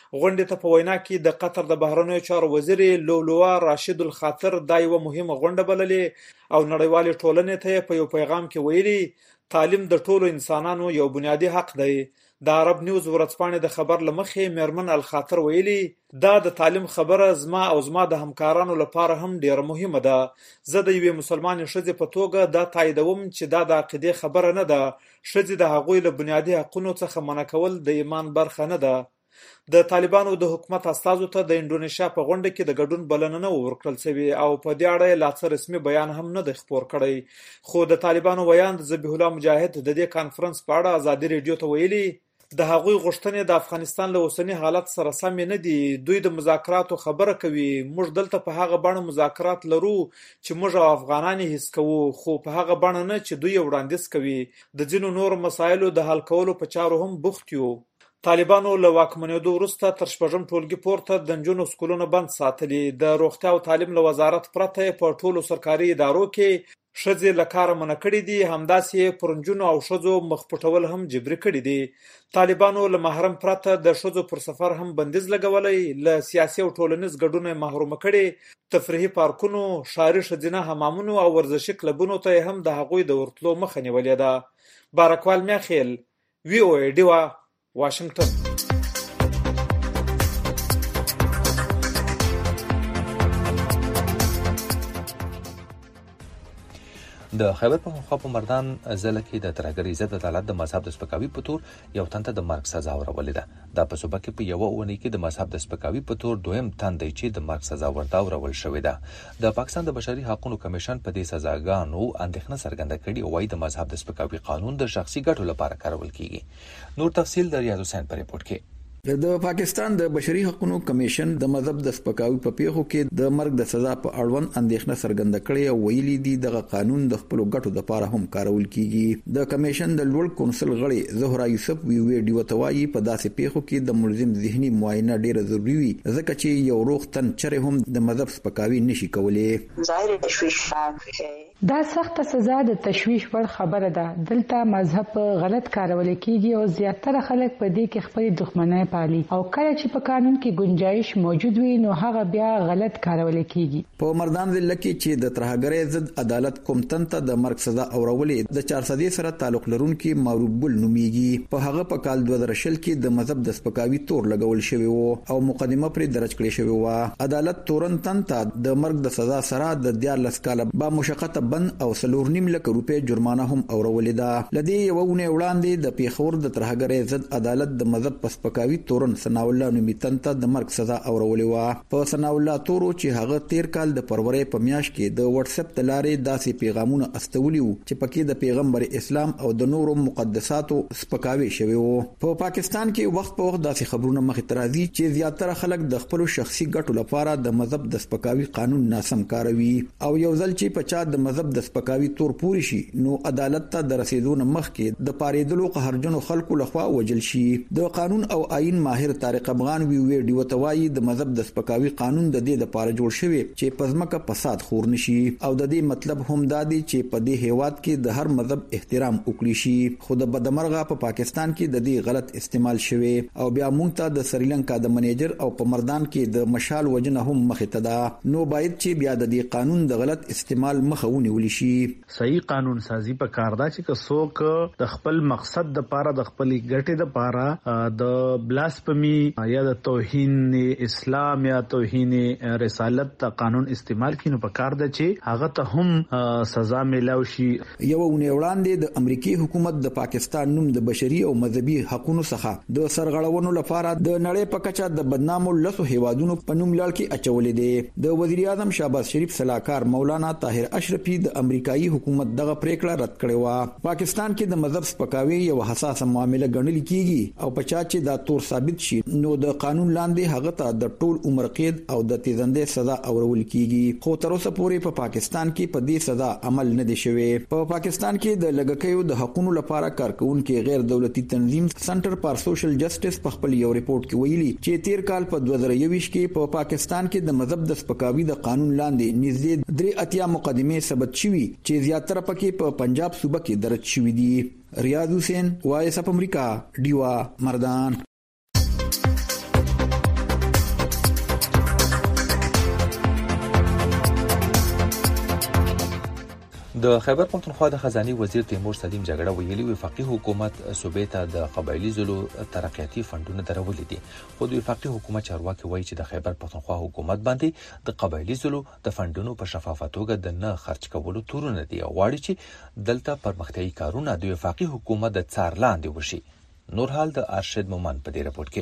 غونډې ته په وینا کې د قطر د بهرنیو چارو وزیر لولوا راشد الخاطر دا یو مهمه غونډه بللې او نړیوالې ټولنې ته په یو پیغام کې ویلي تعلیم د ټولو انسانانو یو بنیادی حق دی. د عرب نیوز ورځپاڼې د خبر لمخې میرمن الخاطر ویلي دا د تعلیم خبره زما د همکارانو لپاره هم ډیره مهمه ده. زه د یوې مسلمان ښځې په توګه دا تاییدوم چې دا د عقیدې خبره نه ده. ښځې د هغوی له بنیادي حقونو څخه منع کول د ایمان برخه نه ده. د طالبانو د حکومت استازو ته د انډونیشیا په غونډه کې د ګډون بلنه نه ورکړل شوې او په دې اړه لا څه رسمي بیان هم نه دی خپور کړی. خو د طالبانو ویاند ذبیح الله مجاهد د دې کانفرنس په اړه ازادي رادیو ته ویلي د هغوی غوښتنې د افغانستان له اوسني حالت سره سمې نه دي. دوی د مذاکراتو خبره کوي. موږ دلته په هغه بڼه مذاکرات لرو چې موږ او افغانان هیڅ کوو، خو په هغه بڼه نه چې دوی وړاندیز کوي. د ځینو نورو مسایلو د حل کولو په چارو هم بوخت یو. طالبانو له واکمنېدو وروسته تر 6 ټولګي پورته د نجونو سکولونه بند ساتلي. د روغتیا او تعلیم له وزارت پرته په ټولو سرکاري ادارو کې ښځې له کاره منع کړي دي. همداسې پر نجونو او ښځو مخ پټول هم جبري کړي دي. طالبانو له محرم پرته د ښځو پر سفر هم بندیز لګولی. له سیاسي او ټولنیز ګډون یې محرومه کړي. تفریحي پارکونو، ښاري ښځینه حمامونو او ورزشي کلبونو ته هم د هغوی د ورتلو مخه نیولې ده. بارکوال میاخیل، VOA ډیوا، واشنگټن. د خیبر پختونخوا په مردان ضلع کې د ترهګرۍ ضد عدالت د مذهب د سپکاوي په تور یو تن ته د مرګ سزا ورولې ده. دا په صوبه کې په یوه اونۍ کې د مذهب د سپکاوي په تور دویم تن دی چې د مرګ سزا ورته ورول شوې ده. د پاکستان د بشري حقوقو کمیشن په دې سزاګانو اندېښنه څرګنده کړې او وايي د مذهب د سپکاوي قانون د شخصي ګټو لپاره کارول کیږي. نور تفصیل د ریاض حسین په ریپورت کې. د پاکستان د بشري حقوقو کمیشن د مذهب د سپکاوي په پیښو کې د مرګ د سزا په اړوند اندېښنه څرګنده کړې او ویلي دي د قانون د خپل ګټو لپاره هم کارول کیږي. د کمیشن د لوړ کونسل غړي زهرا یوسف وی ډیوتوایي په داسې پیښو کې د ملزم ذهني معاینه ډیره ضروري وي ځکه چې یو روغ تن چره هم د مذهب سپکاوي نشي کولای. ظاهر تشویش دا سخت سزا د تشویش ور خبره ده. دلته مذهب غلط کارول کیږي او زیاتره خلک په دې کې خپل دښمنۍ پالي او کله چې په قانون کې گنجائش موجود وي نو هغه بیا غلط کارول کیږي. په مردان ضلع کې چې د ترهګرۍ ضد عدالت کوم تن ته د مرګ سزا اورولې د 400 سره تعلق لرونکي معروف ګل نوميږي. په هغه په کال 2000 کې د مذهب د سپکاوي تور لګول شوی وو او مقدمه پر درج کړې شوی و. عدالت تورن تن ته د مرګ د سزا سره د 14 کال با مشقت بند او 4.5 لک روپے جرمانه هم اورولې ده. لدی یو ونه وړاندې د پیښور د ترهګرۍ ضد عدالت د مذهب په سپکاوي تورن ثنا الله نومي تن ته د مرګ سزا اورولې و. په ثنا الله تورو چې هغه 13 کال د فروری په میاشت کې د واتس اپ تلارې داسې پیغامونه استولي وو چې پکې د پیغمبر اسلام او د نورو مقدساتو سپکاوي شوی وو. په پاکستان کې وخت په وخت داسې خبرونه مخ ته راځي چې زیاتره خلک د خپل شخصي ګټو لپاره د مذهب د سپکاوي قانون ناسم کاروي او یو ځل چې په چا د مذهب د سپکاوي تور پوری شي نو عدالت ته د رسیدون مخ کې د پاریدلو قهرجنو خلکو لخوا وجل شي. د قانون او آئین ماهر طارق افغان وی ډیوتوایي د مذهب د سپکاوي قانون د دې لپاره جوړ شوی چې پزماکه فساد خور نشي او د دې مطلب هم دا دی چې په دې هیواد کې د هر مذهب احترام وکړي شي. خو د بدمرغه په پاکستان کې د دې غلط استعمال شوی او بیا مونږ ته د سریلانکا د منیجر او په مردان کې د مشال وجنه هم مخه ته ده. نو باید چې بیا د دې قانون د غلط استعمال مخه ونیول شي. صحیح قانون سازي په کار دا چې څوک د خپل مقصد د پاره د خپل ګټې د پاره د بلاسفمی یا د توهین اسلام یا توهین رسالت ته قانون استعمال کینو په کار دا چې هغه ته هم سزا ملاوي شي. یو ونه وړاندې د امریکای حکومت د پاکستان نوم د بشري او مذهبي حقوقو څخه د سرغړونو لپاره د نړۍ په کچه د بدنامو لسو هیوادونو په نوم لاړ کې اچولې دي. د وزیر اعظم شهباز شریف صلاحکار مولانا طاهر اشرفي د امریکایي حکومت دغه پریکړه رد کړې و. پاکستان کې د مذهب سپکاوي یو حساسه معاملې ګڼل کیږي او په چا چې دا تور ثابت شي نو د قانون لاندې هغه ته د ټول عمر قید او د تیزندې سزا اورول کیږي. خو تر اوسه پورې په پاکستان کې په دې سزا عمل نه دی شوی. په پاکستان کې د لګکیو د حقوقو لپاره کارکونکو غیر دولتي تنظیم سنټر فار سوشل جسټس په خپل یو ریپورت کې ویلي چې 13 کال په 2021 کې په پاکستان کې د مذهب د سپکاوي د قانون لاندې نږدې 3 مقدمې ثبت شوي چې زیاتره پکې په پنجاب صوبه کې درج شوي دي. ریاض حسین، وایس اپ امریکا، ډیوا، مردان. د خیبر پښتونخوا د خزاني وزیر تیمور سلیم جګړه ویلي وفاقي حکومت صوبې ته د قبایلی ضلعو ترقیاتي فندونه درولې دي، خو د وفاقي حکومت چارواکي وایي چې د خیبر پښتونخوا حکومت باندې د قبایلی ضلعو د فندونو په شفافه توګه د نه خرج کولو تورونه دي او غواړي چې دلته پرمختیايي کارونه د وفاقي حکومت د څار لاندې وشي. نور حال د ارشد مومن په دې رپورت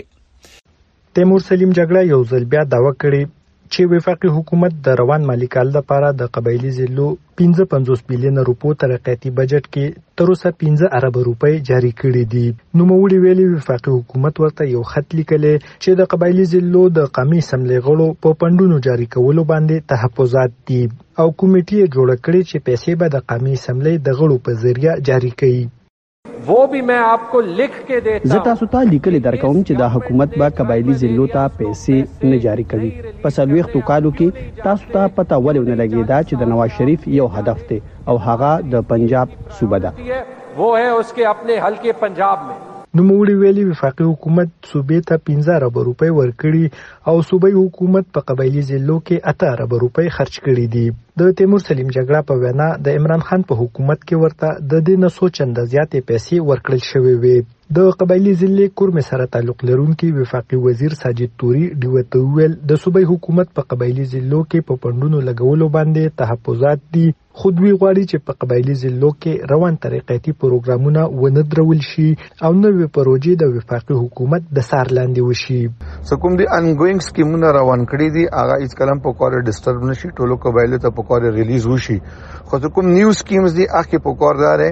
کې. تیمور سلیم جګړه یو ځل بیا دعوه کړې چې وفاقي حکومت د روان مالی کال لپاره د قبایلی ضلعو 55 بلین روپو ترقیاتي بجټ کې تر اوسه 15 ارب روپۍ جاری کړي دي. نوموړي ویلي وفاقي حکومت ورته یو خط لیکلی چې د قبایلی ضلعو د قومي اسمبلی غړو په فندونو جاری کولو باندې تحفظات دي او کمیټې یې جوړه کړې چې پیسې به د قومي اسمبلی د غړو په ذریعہ جاری کړي. वो भी मैं आपको लिख के देता زه تاسو ته لیکلي درکوم چې دا حکومت به قبایلی ضلعو ته پیسې نه جاری کوي. په 40 کالو کې تاسو ته پته ولې نه لګیدا چې د نواز شریف یو هدف دی او هغه د پنجاب صوبه ده. वो है उसके अपने हल्के पंजाब में. نوموړي ویلي وفاقي حکومت صوبې ته 15 ارب روپۍ ورکړي او صوبایي حکومت په قبایلی ضلعو کې 8 ارب روپۍ خرج کړي دي. د تیمور سلیم جګړه په وینا د عمران خان په حکومت کې ورته د دې نه څو چنده زیاتې پیسې ورکړل شوې وې. د قبایلی ضلع کورم سره تعلق لرونکي وفاقي وزیر ساجد توري ډیوته ویل د صوبایي حکومت په قبایلی ضلعو کې په فندونو لګولو باندې تحفظات دي، خو دوی غواړي چې په قبایلی ضلعو کې روان ترقیاتي پروګرامونه ونه درول شي او نوې پروژې د وفاقي حکومت د سار لاندې وشي. کوم دي انګوینګ سکیمونه روان کړي دي هغه هیڅ کلم په کار ډیسټرب نشي، ټولو قبایلو ته په کار ریلیز وشي، خو کوم نیو سکیمز دي هغه په کار دار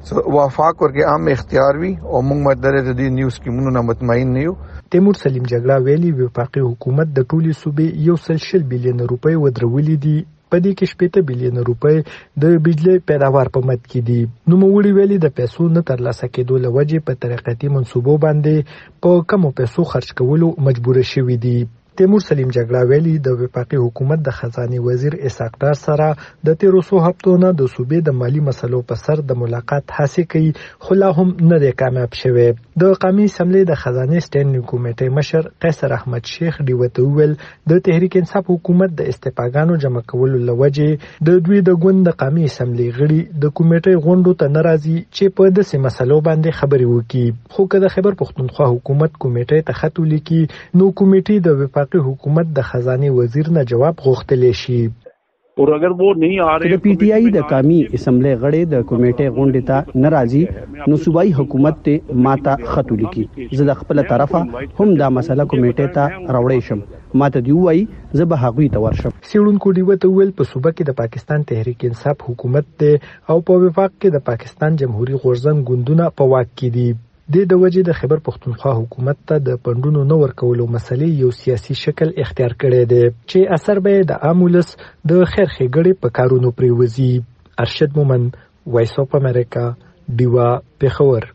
وفاق ورکه عام اختیار وي او موږ مدره د دې نیو سکیمونو نه مطمئن نه یو. تیمور سلیم جګړه ویلي وفاقي حکومت د ټولي صوبې 160 بلین روپۍ ودرولې دي، په دې کې 70 بلین روپۍ د بجلی پیداوار په مد کې دي. نوموړي ویلي د پیسو نه ترلاسه کېدو له وجې په ترقیاتي منصوبو باندې په کمو پیسو خرج کولو مجبور شوي دي. تیمور سلیم جګړه ویلي د وفاقي حکومت د خزاني وزیر اسحاق ډار سره د 1300 هفتو نه د صوبې د مالی مسلو په سر د ملاقات هڅه کوي، خو لا هم نه دی کامیاب شوی. د قومي اسمبلی د خزاني سټینډینګ کمیټې مشر قیصر احمد شیخ ډیوته ویل د تحریک انصاف حکومت د استفاګانو جمع کولو لوجې د دوی د ګوند د قومي اسمبلی غړي د کمیټې غونډو ته ناراضي چې په داسې مسلو باندې خبري وکړي. خو که د خیبر پښتونخوا حکومت کمیټې ته خط ولیکي نو کمیټې د وفاقي حکومت د خزانه وزیر نه جواب غوښتلی شي. اور اگر وہ نہیں آ رہے د پی ټی آئی د قومي اسمبلی غړي د کمیټې غونډې ته ناراضي نو صوبایي حکومت ته ماته خط ولیکي. زه د خپل طرفه هم دا مسله کمیټې ته راوړی شم، ماته دی وایي زه به هغوی ته ورشم. سیړونکو ډیوته ویل په صوبه کې د پاکستان تحریک انصاف حکومت دی او په وفاق کې د پاکستان جمهوریت غورځنګ ګوندونه په واک کې دي. د وجې د خیبر پښتونخوا حکومت ته د فندونو نه ورکولو مسلې یو سیاسي شکل اختیار کړی دی چې اثر به د عام ولس د خیر ښېګړې په کارونو پرېوځي. ارشد مومن، وایس اف امریکا، ډیوا، پېښور.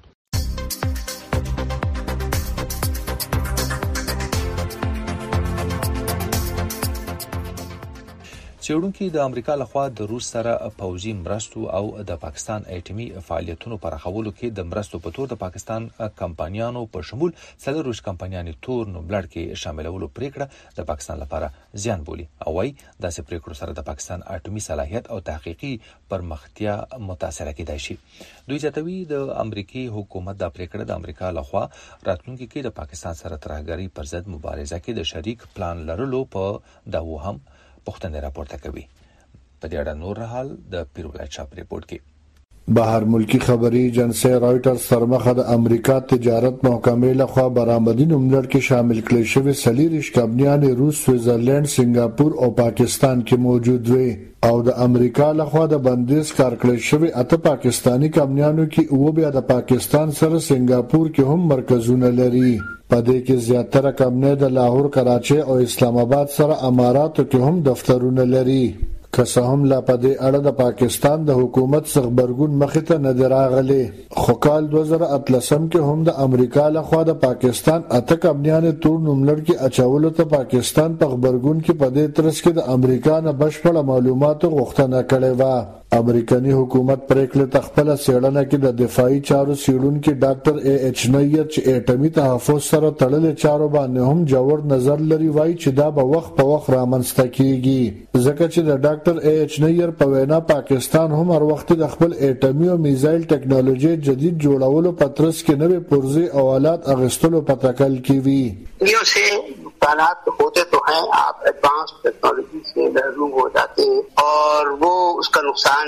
څېړونکي د امریکا لخوا د روس سره پوځي مرستو او د پاکستان اټومي فعالیتونو پراخولو کې د مرستو په تور د پاکستان کمپنیانو په شمول 40 کمپنیانې تور نوملړ کې شاملولو پریکړه د پاکستان لپاره زیان بولي او وايي داسې پریکړو سره د پاکستان اټومي صلاحیت او تحقیقي پرمختیا متاثر کېدای شي. دوی زیاتوي د امریکای حکومت د پریکړه د امریکا لخوا راتلونکي کې د پاکستان سره ترهګرۍ پر ضد مبارزه کې د شریک پلان لرلو په داو هم پښتنه راپورته کوي. په دې اړه نور حال د پیرولای چاپ ریپورت کې بهر ملکی خبري ایجنسی رائټرز سرمخه د امریکا تجارت محکمې لخوا برآمدي نوملړ کې شامل کړي شوی 40 کمپنیانې روس، سویټزرلند، سنگاپور او پاکستان کې موجود وي او د امریکا لخوا د بندیز کار کړی شوی 8 پاکستانی کمپنیانو کې او بیا د پاکستان سره سنگاپور کې هم مرکزونه لري. پدې کې زیاتره کمپنۍ د لاهور، کراچۍ او اسلام آباد سره اماراتو کې هم دفترونه لري. که څه هم لا پدې اړه د پاکستان د حکومت څخبرګون مخې ته نه راغلی، خو کال 2013 کې هم د امریکا لخوا د پاکستان 8 کمپنیانې تور نوملړ کې اچولو ته پاکستان په خبرګون کې پدې ترڅ کې د امریکا نه بشپړ معلوماتو غوښتنه کړې و. امریکایي حکومت پریکړه تخپل سیړنه کې د دفاعي چارو سیړونکو ډاکټر اے ایچ نیر چې اټمی تحفظ سره تړلې چارو باندې هم جوړ نظر لري وایي چې دا به وخت په وخت رامنځته کیږي ځکه چې د ډاکټر اے ایچ نیر په وینا پاکستان هم هر وخت د خپل اټمی او میزایل ټیکنالوژي جدید جوړولو په ترڅ کې نوې پرزې او آلات اغستلو په تکل کې وي से नुकसानात होते तो हैं, आप एडवांस टेक्नोलॉजी से महरूम हो जाते हैं और वो उसका नुकसान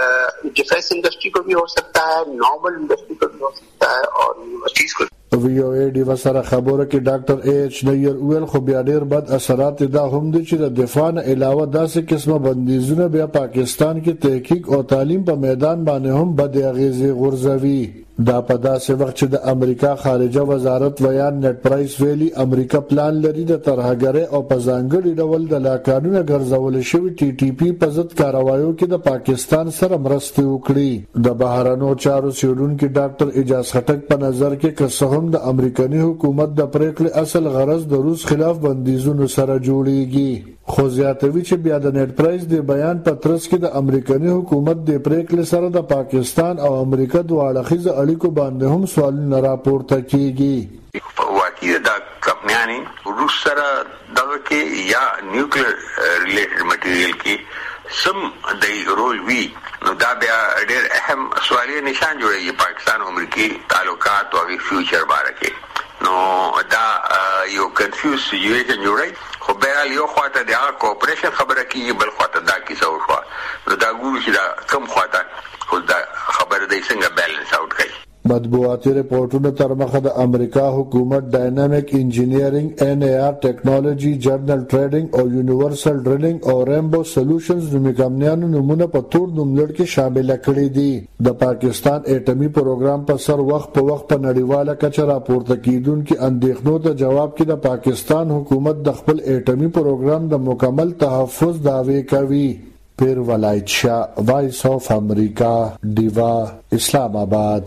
डिफेंस इंडस्ट्री को भी हो सकता है, नॉर्मल इंडस्ट्री को भी हो सकता है और यूनिवर्सिटीज को. وی او ای ډیو سره خبره کې ډاکټر اے ایچ نیر ویل خو بیا ډیر بد اثرات دا هم دي چې د دفاع نه علاوه داسې قسمه بندیزونه بیا پاکستان کې تحقیق او تعلیم په میدان باندې هم بد اغیزې غورځوي. دا په داسې وخت چې د امریکا خارجه وزارت ویان نت پرایس ویلي امریکا پلان لري د ترهګرۍ او په ځانګړي ډول د لاکانونه ګرځول شوی ټي ټي پی په ضد کاروایو کې د پاکستان سره مرسته وکړي. د بهرانو چارو سیډونکو ډاکټر اجاز خټک په نظر کې قسم د امریکایي حکومت د پریکړې اصل غرض د روس خلاف بندیزونو سره جوړیږي. خو زیاتوي چې بیا د نت پرایس د بیان په ترڅ کې د امریکایي حکومت د پریکړې سره د پاکستان او امریکا دواړه خیزه اړیکو باندې هم سوالونه راپورته کیږي. واقعي دا کمپنیانی روس سره دغه کې یا نیوکلیر ریلیټډ مټیریل کې سم د رول وی نو دا بیا ډېر اهم سوالي نشان جوړي پاکستان او امریکای تعلقات او فیوچر باره کې. نو دا یو کنفیوز سچویشن جوړي خو بیا یو خواته د کوپریشن خبره کیږي بل خواته دا کیسه وشوه نو دا ګورو چې دا کم خواته خو دا خبره د څنګه بیلانس اوټ کوي. مطبوعاتي رپورټونه تر مخه د امریکا حکومت ډاینامیک انجینیرینګ ان ای آر ټیکنالوژي جرنل ټریډینګ او یونیورسل ډرلینګ او ریمبو سولوشنز نومي کمپنیانو نمونه په تور نوملړ کې شامل کړي دي. د پاکستان اټمی پروګرام په سر وخت په وخت په نړیواله کچه راپورته کیدونکو اندېښنو ته جواب کې د پاکستان حکومت د خپل اټمی پروګرام د مکمل تحفظ دعوی کوي. پیر ولایت شاه وایس اف امریکا دیوا اسلام آباد.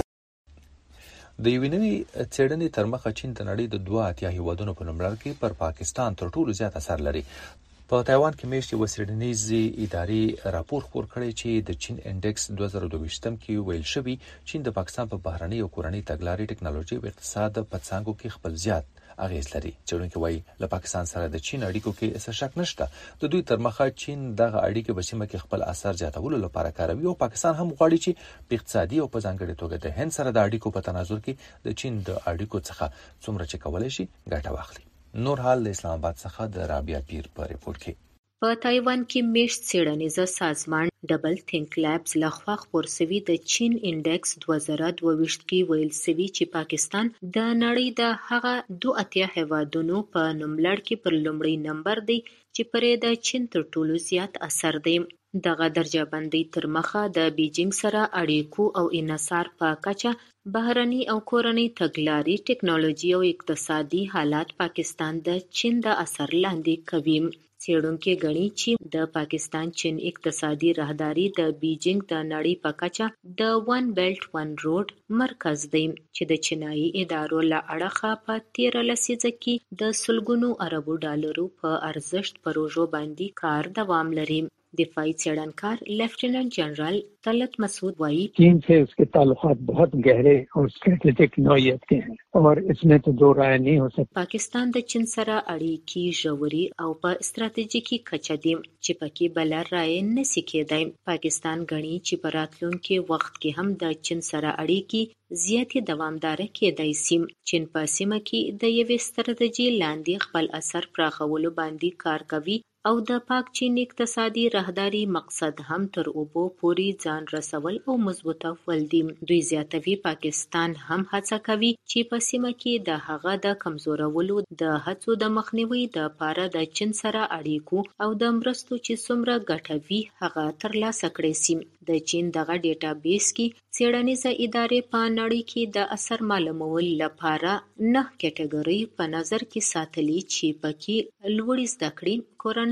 د یوې نوې څېړنې تر مخه چین د نړۍ د 2 هیوادونو په نوملړ کې پر پاکستان تر ټولو زیات اثر لري. په تایوان کې میاشتې وسیړنیزي ادارې راپور خپور کړی چې د چین انډیکس 2022 کې ویل شوی چین د پاکستان په بهرنۍ او کورنۍ تګلارې ټکنالوژي او اقتصاد په څانګو کې خپل زیات اغیز لري. څېړونکي وایي له پاکستان سره د چین اړیکو کې څه شک نشته. د دوی تر مخه چین دغه اړیکې په سیمه کې خپل اثر زیاتولو لپاره کاروي او پاکستان هم غواړي چې په اقتصادي او په ځانګړي توګه د هند سره د اړیکو په تناظر کې د چین د اړیکو څخه څومره چې کولای شي ګټه واخلي. نور حال د اسلام آباد څخه د رابعه پیر په ریپورت کې. په تایوان کې میشت څېړنیز سازمان ډبل تھنک لیبز لخوا خپور شوی د چین انډیکس 2022 کې ویل شوی چې پاکستان د نړۍ د هغه 2 هیوادونو په نوملړ کې پر لومړی نمبر دی چې پرې د چین تر ټولو زیات اثر دی. دغه درجه بندي تر مخه د بیجینګ سره اړیکو او انحصار په کچه بهرني او کورنۍ تګلارې ټکنالوژي او اقتصادي حالات پاکستان د چین د اثر لاندې کوي. څېړونکي ګڼي چې د پاکستان چین اقتصادي راهداري د بیجینګ د نړۍ په کچه د ون بیلټ ون روډ مرکز دی چې د چینایي ادارو له اړخه په 13 لسیزه کې د سلګونو اربو ډالرو په ارزښت پروژو باندې کار دوام لري. دفاعی څېړنکار لیفټیننٹ جنرل طلعت مسعود وایي چین سے اس کے تعلقات بہت گہرے اور اسٹریٹجک نوعیت کے ہیں اور اس میں تو دو رائے نہیں ہو سکتی. پاکستان د چین سره اړیکې ژورې او په استراتیژیکي کچه دي چې پکې بل رائے نشي کېدای. پاکستان غني چې په راتلونکي وخت کې هم د چین سره اړیکې زیاتې دوامدار کېدای شي. چین په سیمه کې د یوې ستراتیژي لاندې خپل اثر پراخولو باندې کار کوي او د پاک چین اقتصادي راهداري مقصد هم تر اوبو پورې ځان رسول او مضبوطه ول دي. دوی زیاتوي پاکستان هم هڅه کوي چې په سیمه کې د هغه د کمزورولو د هڅو د مخنیوي د لپاره د چین سره اړیکو او د مرستو چې څومره ګټوي هغه ترلاسه کړي شي. د چین دغه ډیټابیس کې څېړنیزه ادارې په نړۍ کې د اثر معلومولو لپاره 9 کټګوري په نظر کې ساتلي چې پکې لوړې زده کړې، کورنۍ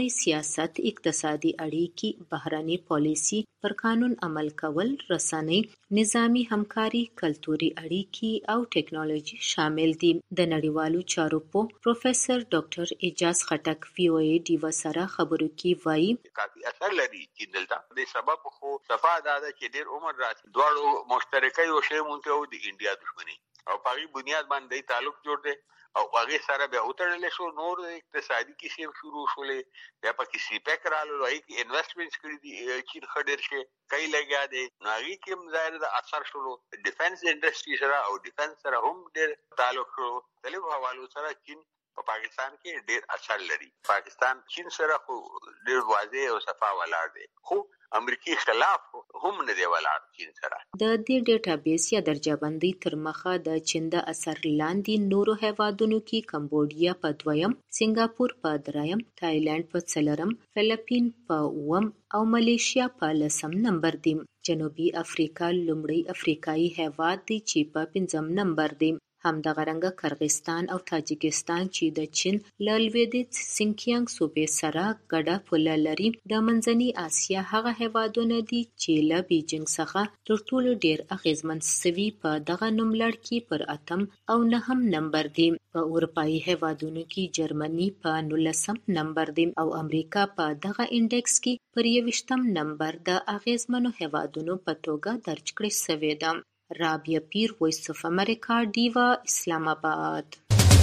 بهرنی سیاست، اقتصادي اړیکې، بهرنی پالیسي، پر قانون عمل کول، رسنۍ، نظامی همکاري، کلتوري اړیکې او ټیکنالوژي شامل دي. د نړیوالو چارو په پروفیسور ډاکټر اعجاز خټک VOA ډیوا سره خبرو کې وایي کافي اثر لري چې دلته د سبب خو صفا ده چې ډېر عمر راځي دواړو مشترکه یو شی مونږ ته د انډیا دښمني او په هغې بنیاد باندې تعلق جوړ دی او هغې سره بیا وتړلی شو. نور اقتصادي کیسې هم شروع شولې، بیا پکې سیپیک راغلل، هغې کې انویسټمنټس کړي دي، چین ښه ډېر شی کوي لګیا دی، نو هغې کې هم ظاهر د اثر شولو. ډیفنس انډسټري سره او ډیفنس سره هم ډېر تعلق شو. مختلفو حوالو سره چین په پاکستان کې ډېر اثر لري. پاکستان چین سره خو ډېر واضح او صفا ولاړ دی، خو امریکای خلاف هم نه دی ولاړ چین سره. د دې ډیټابیس یا درجه بندي تر مخه د چین د اثر لاندې نورو هیوادونو کې کمبودیا په 2م، سنگاپور په 3م، تایلند په 4م، فلیپین په 9م او ملیشیا په 10م نمبر دي. جنوبي افریقا لومړی افریقایي هیواد دی چې په 5م نمبر دی. همدغه رنګه کرغستان او تاجکستان چې د چین له لویدیځ سینکیانګ صوبې سره ګډه پوله لري، د منځنۍ اسیا هغه هیوادونه دي چې له بیجینګ څخه تر ټولو ډېر اغیزمن سوي په دغه نوملړ کې پر 8م او 9م نمبر دي. په اروپایي هیوادونو کې جرمني په 19م نمبر دی او امریکا په دغه انډیکس کې پر 21م نمبر د اغیزمنو هیوادونو په توګه درج کړی شوې ده. رابعه پیر، وایس اف امریکا، ډیوا، اسلام آباد.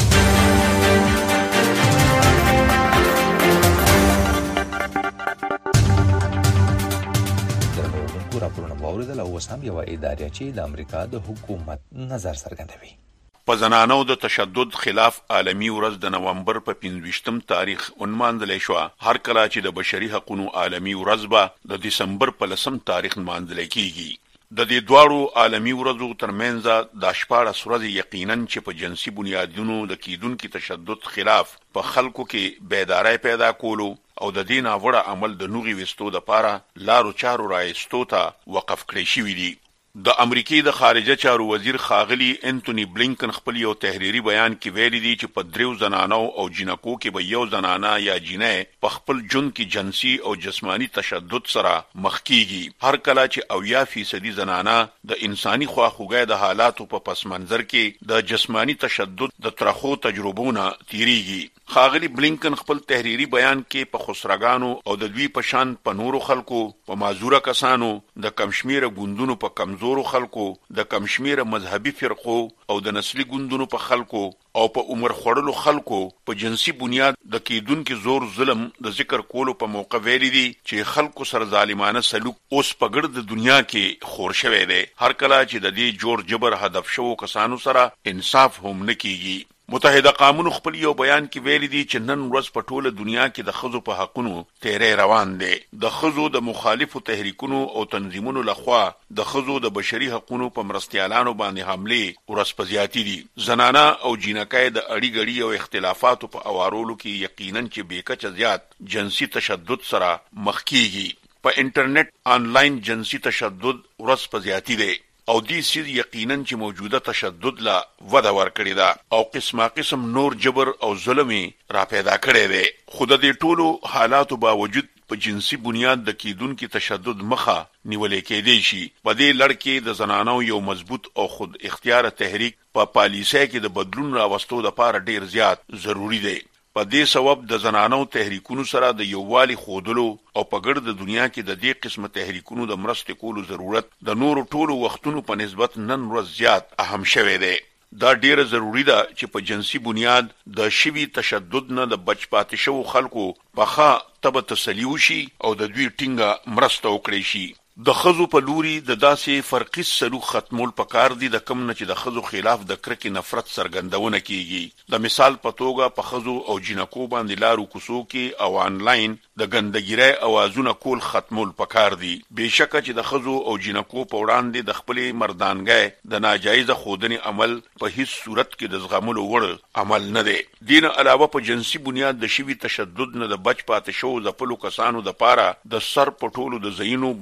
راپورونه واوریدل او اوس هم یوه اداره چې د امریکا د حکومت نظر څرګندوي. په زنانو د تشدد خلاف عالمي ورځ د نومبر په 25م تاریخ ونمانځلی شوه. هر کله چې د بشري حقوقو عالمي ورځ به د دسمبر په 10م تاریخ نمانځلی کیږي. د دې دواړو عالمي ورځو ترمنځ د 14 ورځې یقینا چې په جنسي بنیادونو د کیدونکو تشدد خلاف په خلکو کې بیداري پیدا کولو او د دې ناوړه عمل د نوغي وستو لپاره لارو چارو راایستو ته وقف کړی شوی دی. د امریکای د خارجه چارو وزیر خاغلی انټونی بلینکن خپل یو تحریری بیان کې ویلي دی چې په 3 زنانو او جنکو کې به یو زنانه یا جنې په خپل جون کې جنسي او جسمانی تشدد سره مخ کیږي. هر کله چې 80% زنانه د انساني خواخوږۍ د حالاتو په پس منظر کې د جسمانی تشدد د ترخو تجربونه تیریږي. خاغلی بلینکن خپل تحریری بیان کې په خسرګانو او د دوی په شان په نورو خلکو، په معذوره کسانو، د کمشمیره ګوندونو په کمزورو خلکو، د کمشمیره مذهبي فرقو او د نسلي ګوندونو په خلکو او په عمر خوړلو خلکو په جنسي بنیاد د کیدونکو زور ظلم د ذکر کولو په موقع ویلي دي چې خلکو سره ظالمانه سلوک اوس په ګرد دنیا کې خور شوی دی. هر کله چې د دې جوړ جبر هدف شوو کسانو سره انصاف هم نه کیږي. متحده قومونو خپل یو بیان کې ویلي دي چې نن ورځ په ټوله دنیا کې د ښځو په حقونو تیری روان دی. د ښځو د مخالفو تحریکونو او تنظیمونو لخوا د ښځو د بشري حقونو په مرستیالانو باندې حملې ورځ په زیاتې دي. زنانه او جینکۍ د اړي ګړي او اختلافاتو په اوارولو کې یقینا چې بیکچه زیات جنسي تشدد سره مخ کیږي. په انټرنیټ آنلاین جنسي تشدد ورځ په زیاتې دی او دې سیز یقینا چې موجوده تشدد لا وده ورکړی ده او قسم نور جبر او ظلم را پیدا کړی دی. خو د دې ټولو حالاتو باوجود په جنسي بنیاد د کیدونکو تشدد مخه نیولې کېدی شي. په دې لړ کې د زنانو یو مضبوط او خود اختیار تحریک په پالیسۍ کې د بدلون راوستو لپاره ډیر زیات ضروری دی. په دې سبب د زنانو تحریکونو سره د یووالي خودلو او په ګرد دنیا کې د دې قسمه تحریکونو د مرستې کولو ضرورت د نورو ټولو وختونو په نسبت نن ورځ زیات اهم شوی دی. دا ډیره ضروری ده چې په جنسي بنیاد د شوي تشدد نه د بچ پاتې شوو خلکو په ښه طبع تسلي وشي او د دوی ټینګه مرسته وکړي شي. د ښځو په لوري د داسې فرقي سلوک ختمول پکار دي د کم نه چې د ښځو خلاف د کرکې نفرت څرګندونه کیږي. د مثال په توګه په ښځو او جنکو باندې لارو کوڅو کې او آنلاین د ګندګیرۍ اوازونه کول ختمول پکار دي. بېشکه چې د ښځو او جنکو په وړاندې د خپلې مردانګۍ د ناجایزه ښودنې عمل په هیڅ صورت کې د زغملو وړ عمل نه دی. دې نه علاوه په جنسي بنیاد د شوي تشدد نه د بچ پاتې شوو ځپلو کسانو دپاره د سر په ټولو د ځایونو بندوبست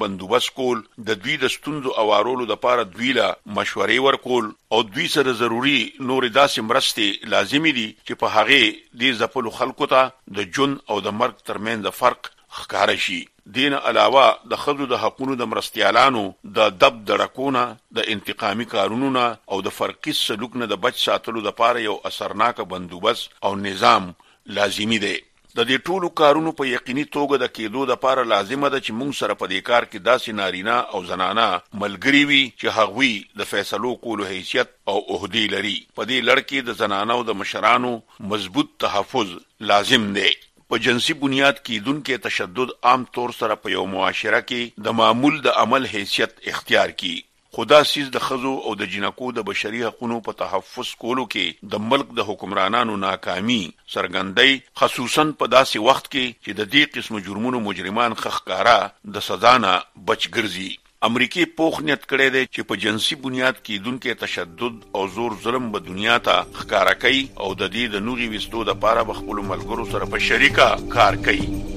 بندوبست کول، د دوی د ستونزو اوارولو لپاره دوی له مشورې ورکول او دوی سره ضروری نور داسې مرستې لازمي دي چې په هغه د ځپلو خلکو ته د جون او د مرګ ترمنځ فرق ښکار شي. دین علاوه د خځو د حقوقو د مرستيالانو د دب درکونه د انتقامي کارونو او د فرقي سلوک نه د بچ ساتلو لپاره یو اثرناک بندوبست او نظام لازمي دی. د دې ټولو کارونو په یقیني توګه د کېدو لپاره لازمه ده چې موږ سره په دې کار کې داسې نارینه او زنانه ملګری وي چې هغوی د فیصلو کولو حیثیت او عہدې لري. په دې لړ کې د زنانو د مشرانو مضبوط تحفظ لازم دی. په جنسي بنیاد کې دونکو تشدد عام طور سره په یو معاشره کې د معمول د عمل حیثیت اختیار کی. خدا سیز د خزو او د جنکو د بشري حقوقو په تحفظ کولو کې د ملک د حکمرانانو ناکامي سرګندۍ، خصوصا په داسې وخت کې چې د دې قسم جرمونو مجرمان خخکارا د سزا نه بچ ګرځي. امریکای پوخ نیت کړی دی چې په جنسي بنیاد کې دونکو تشدد او زور ظلم په دنیا ته ښکارا کوي او د دې د نوغي وستو د لپاره خپل ملګرو سره په شریکه کار کوي.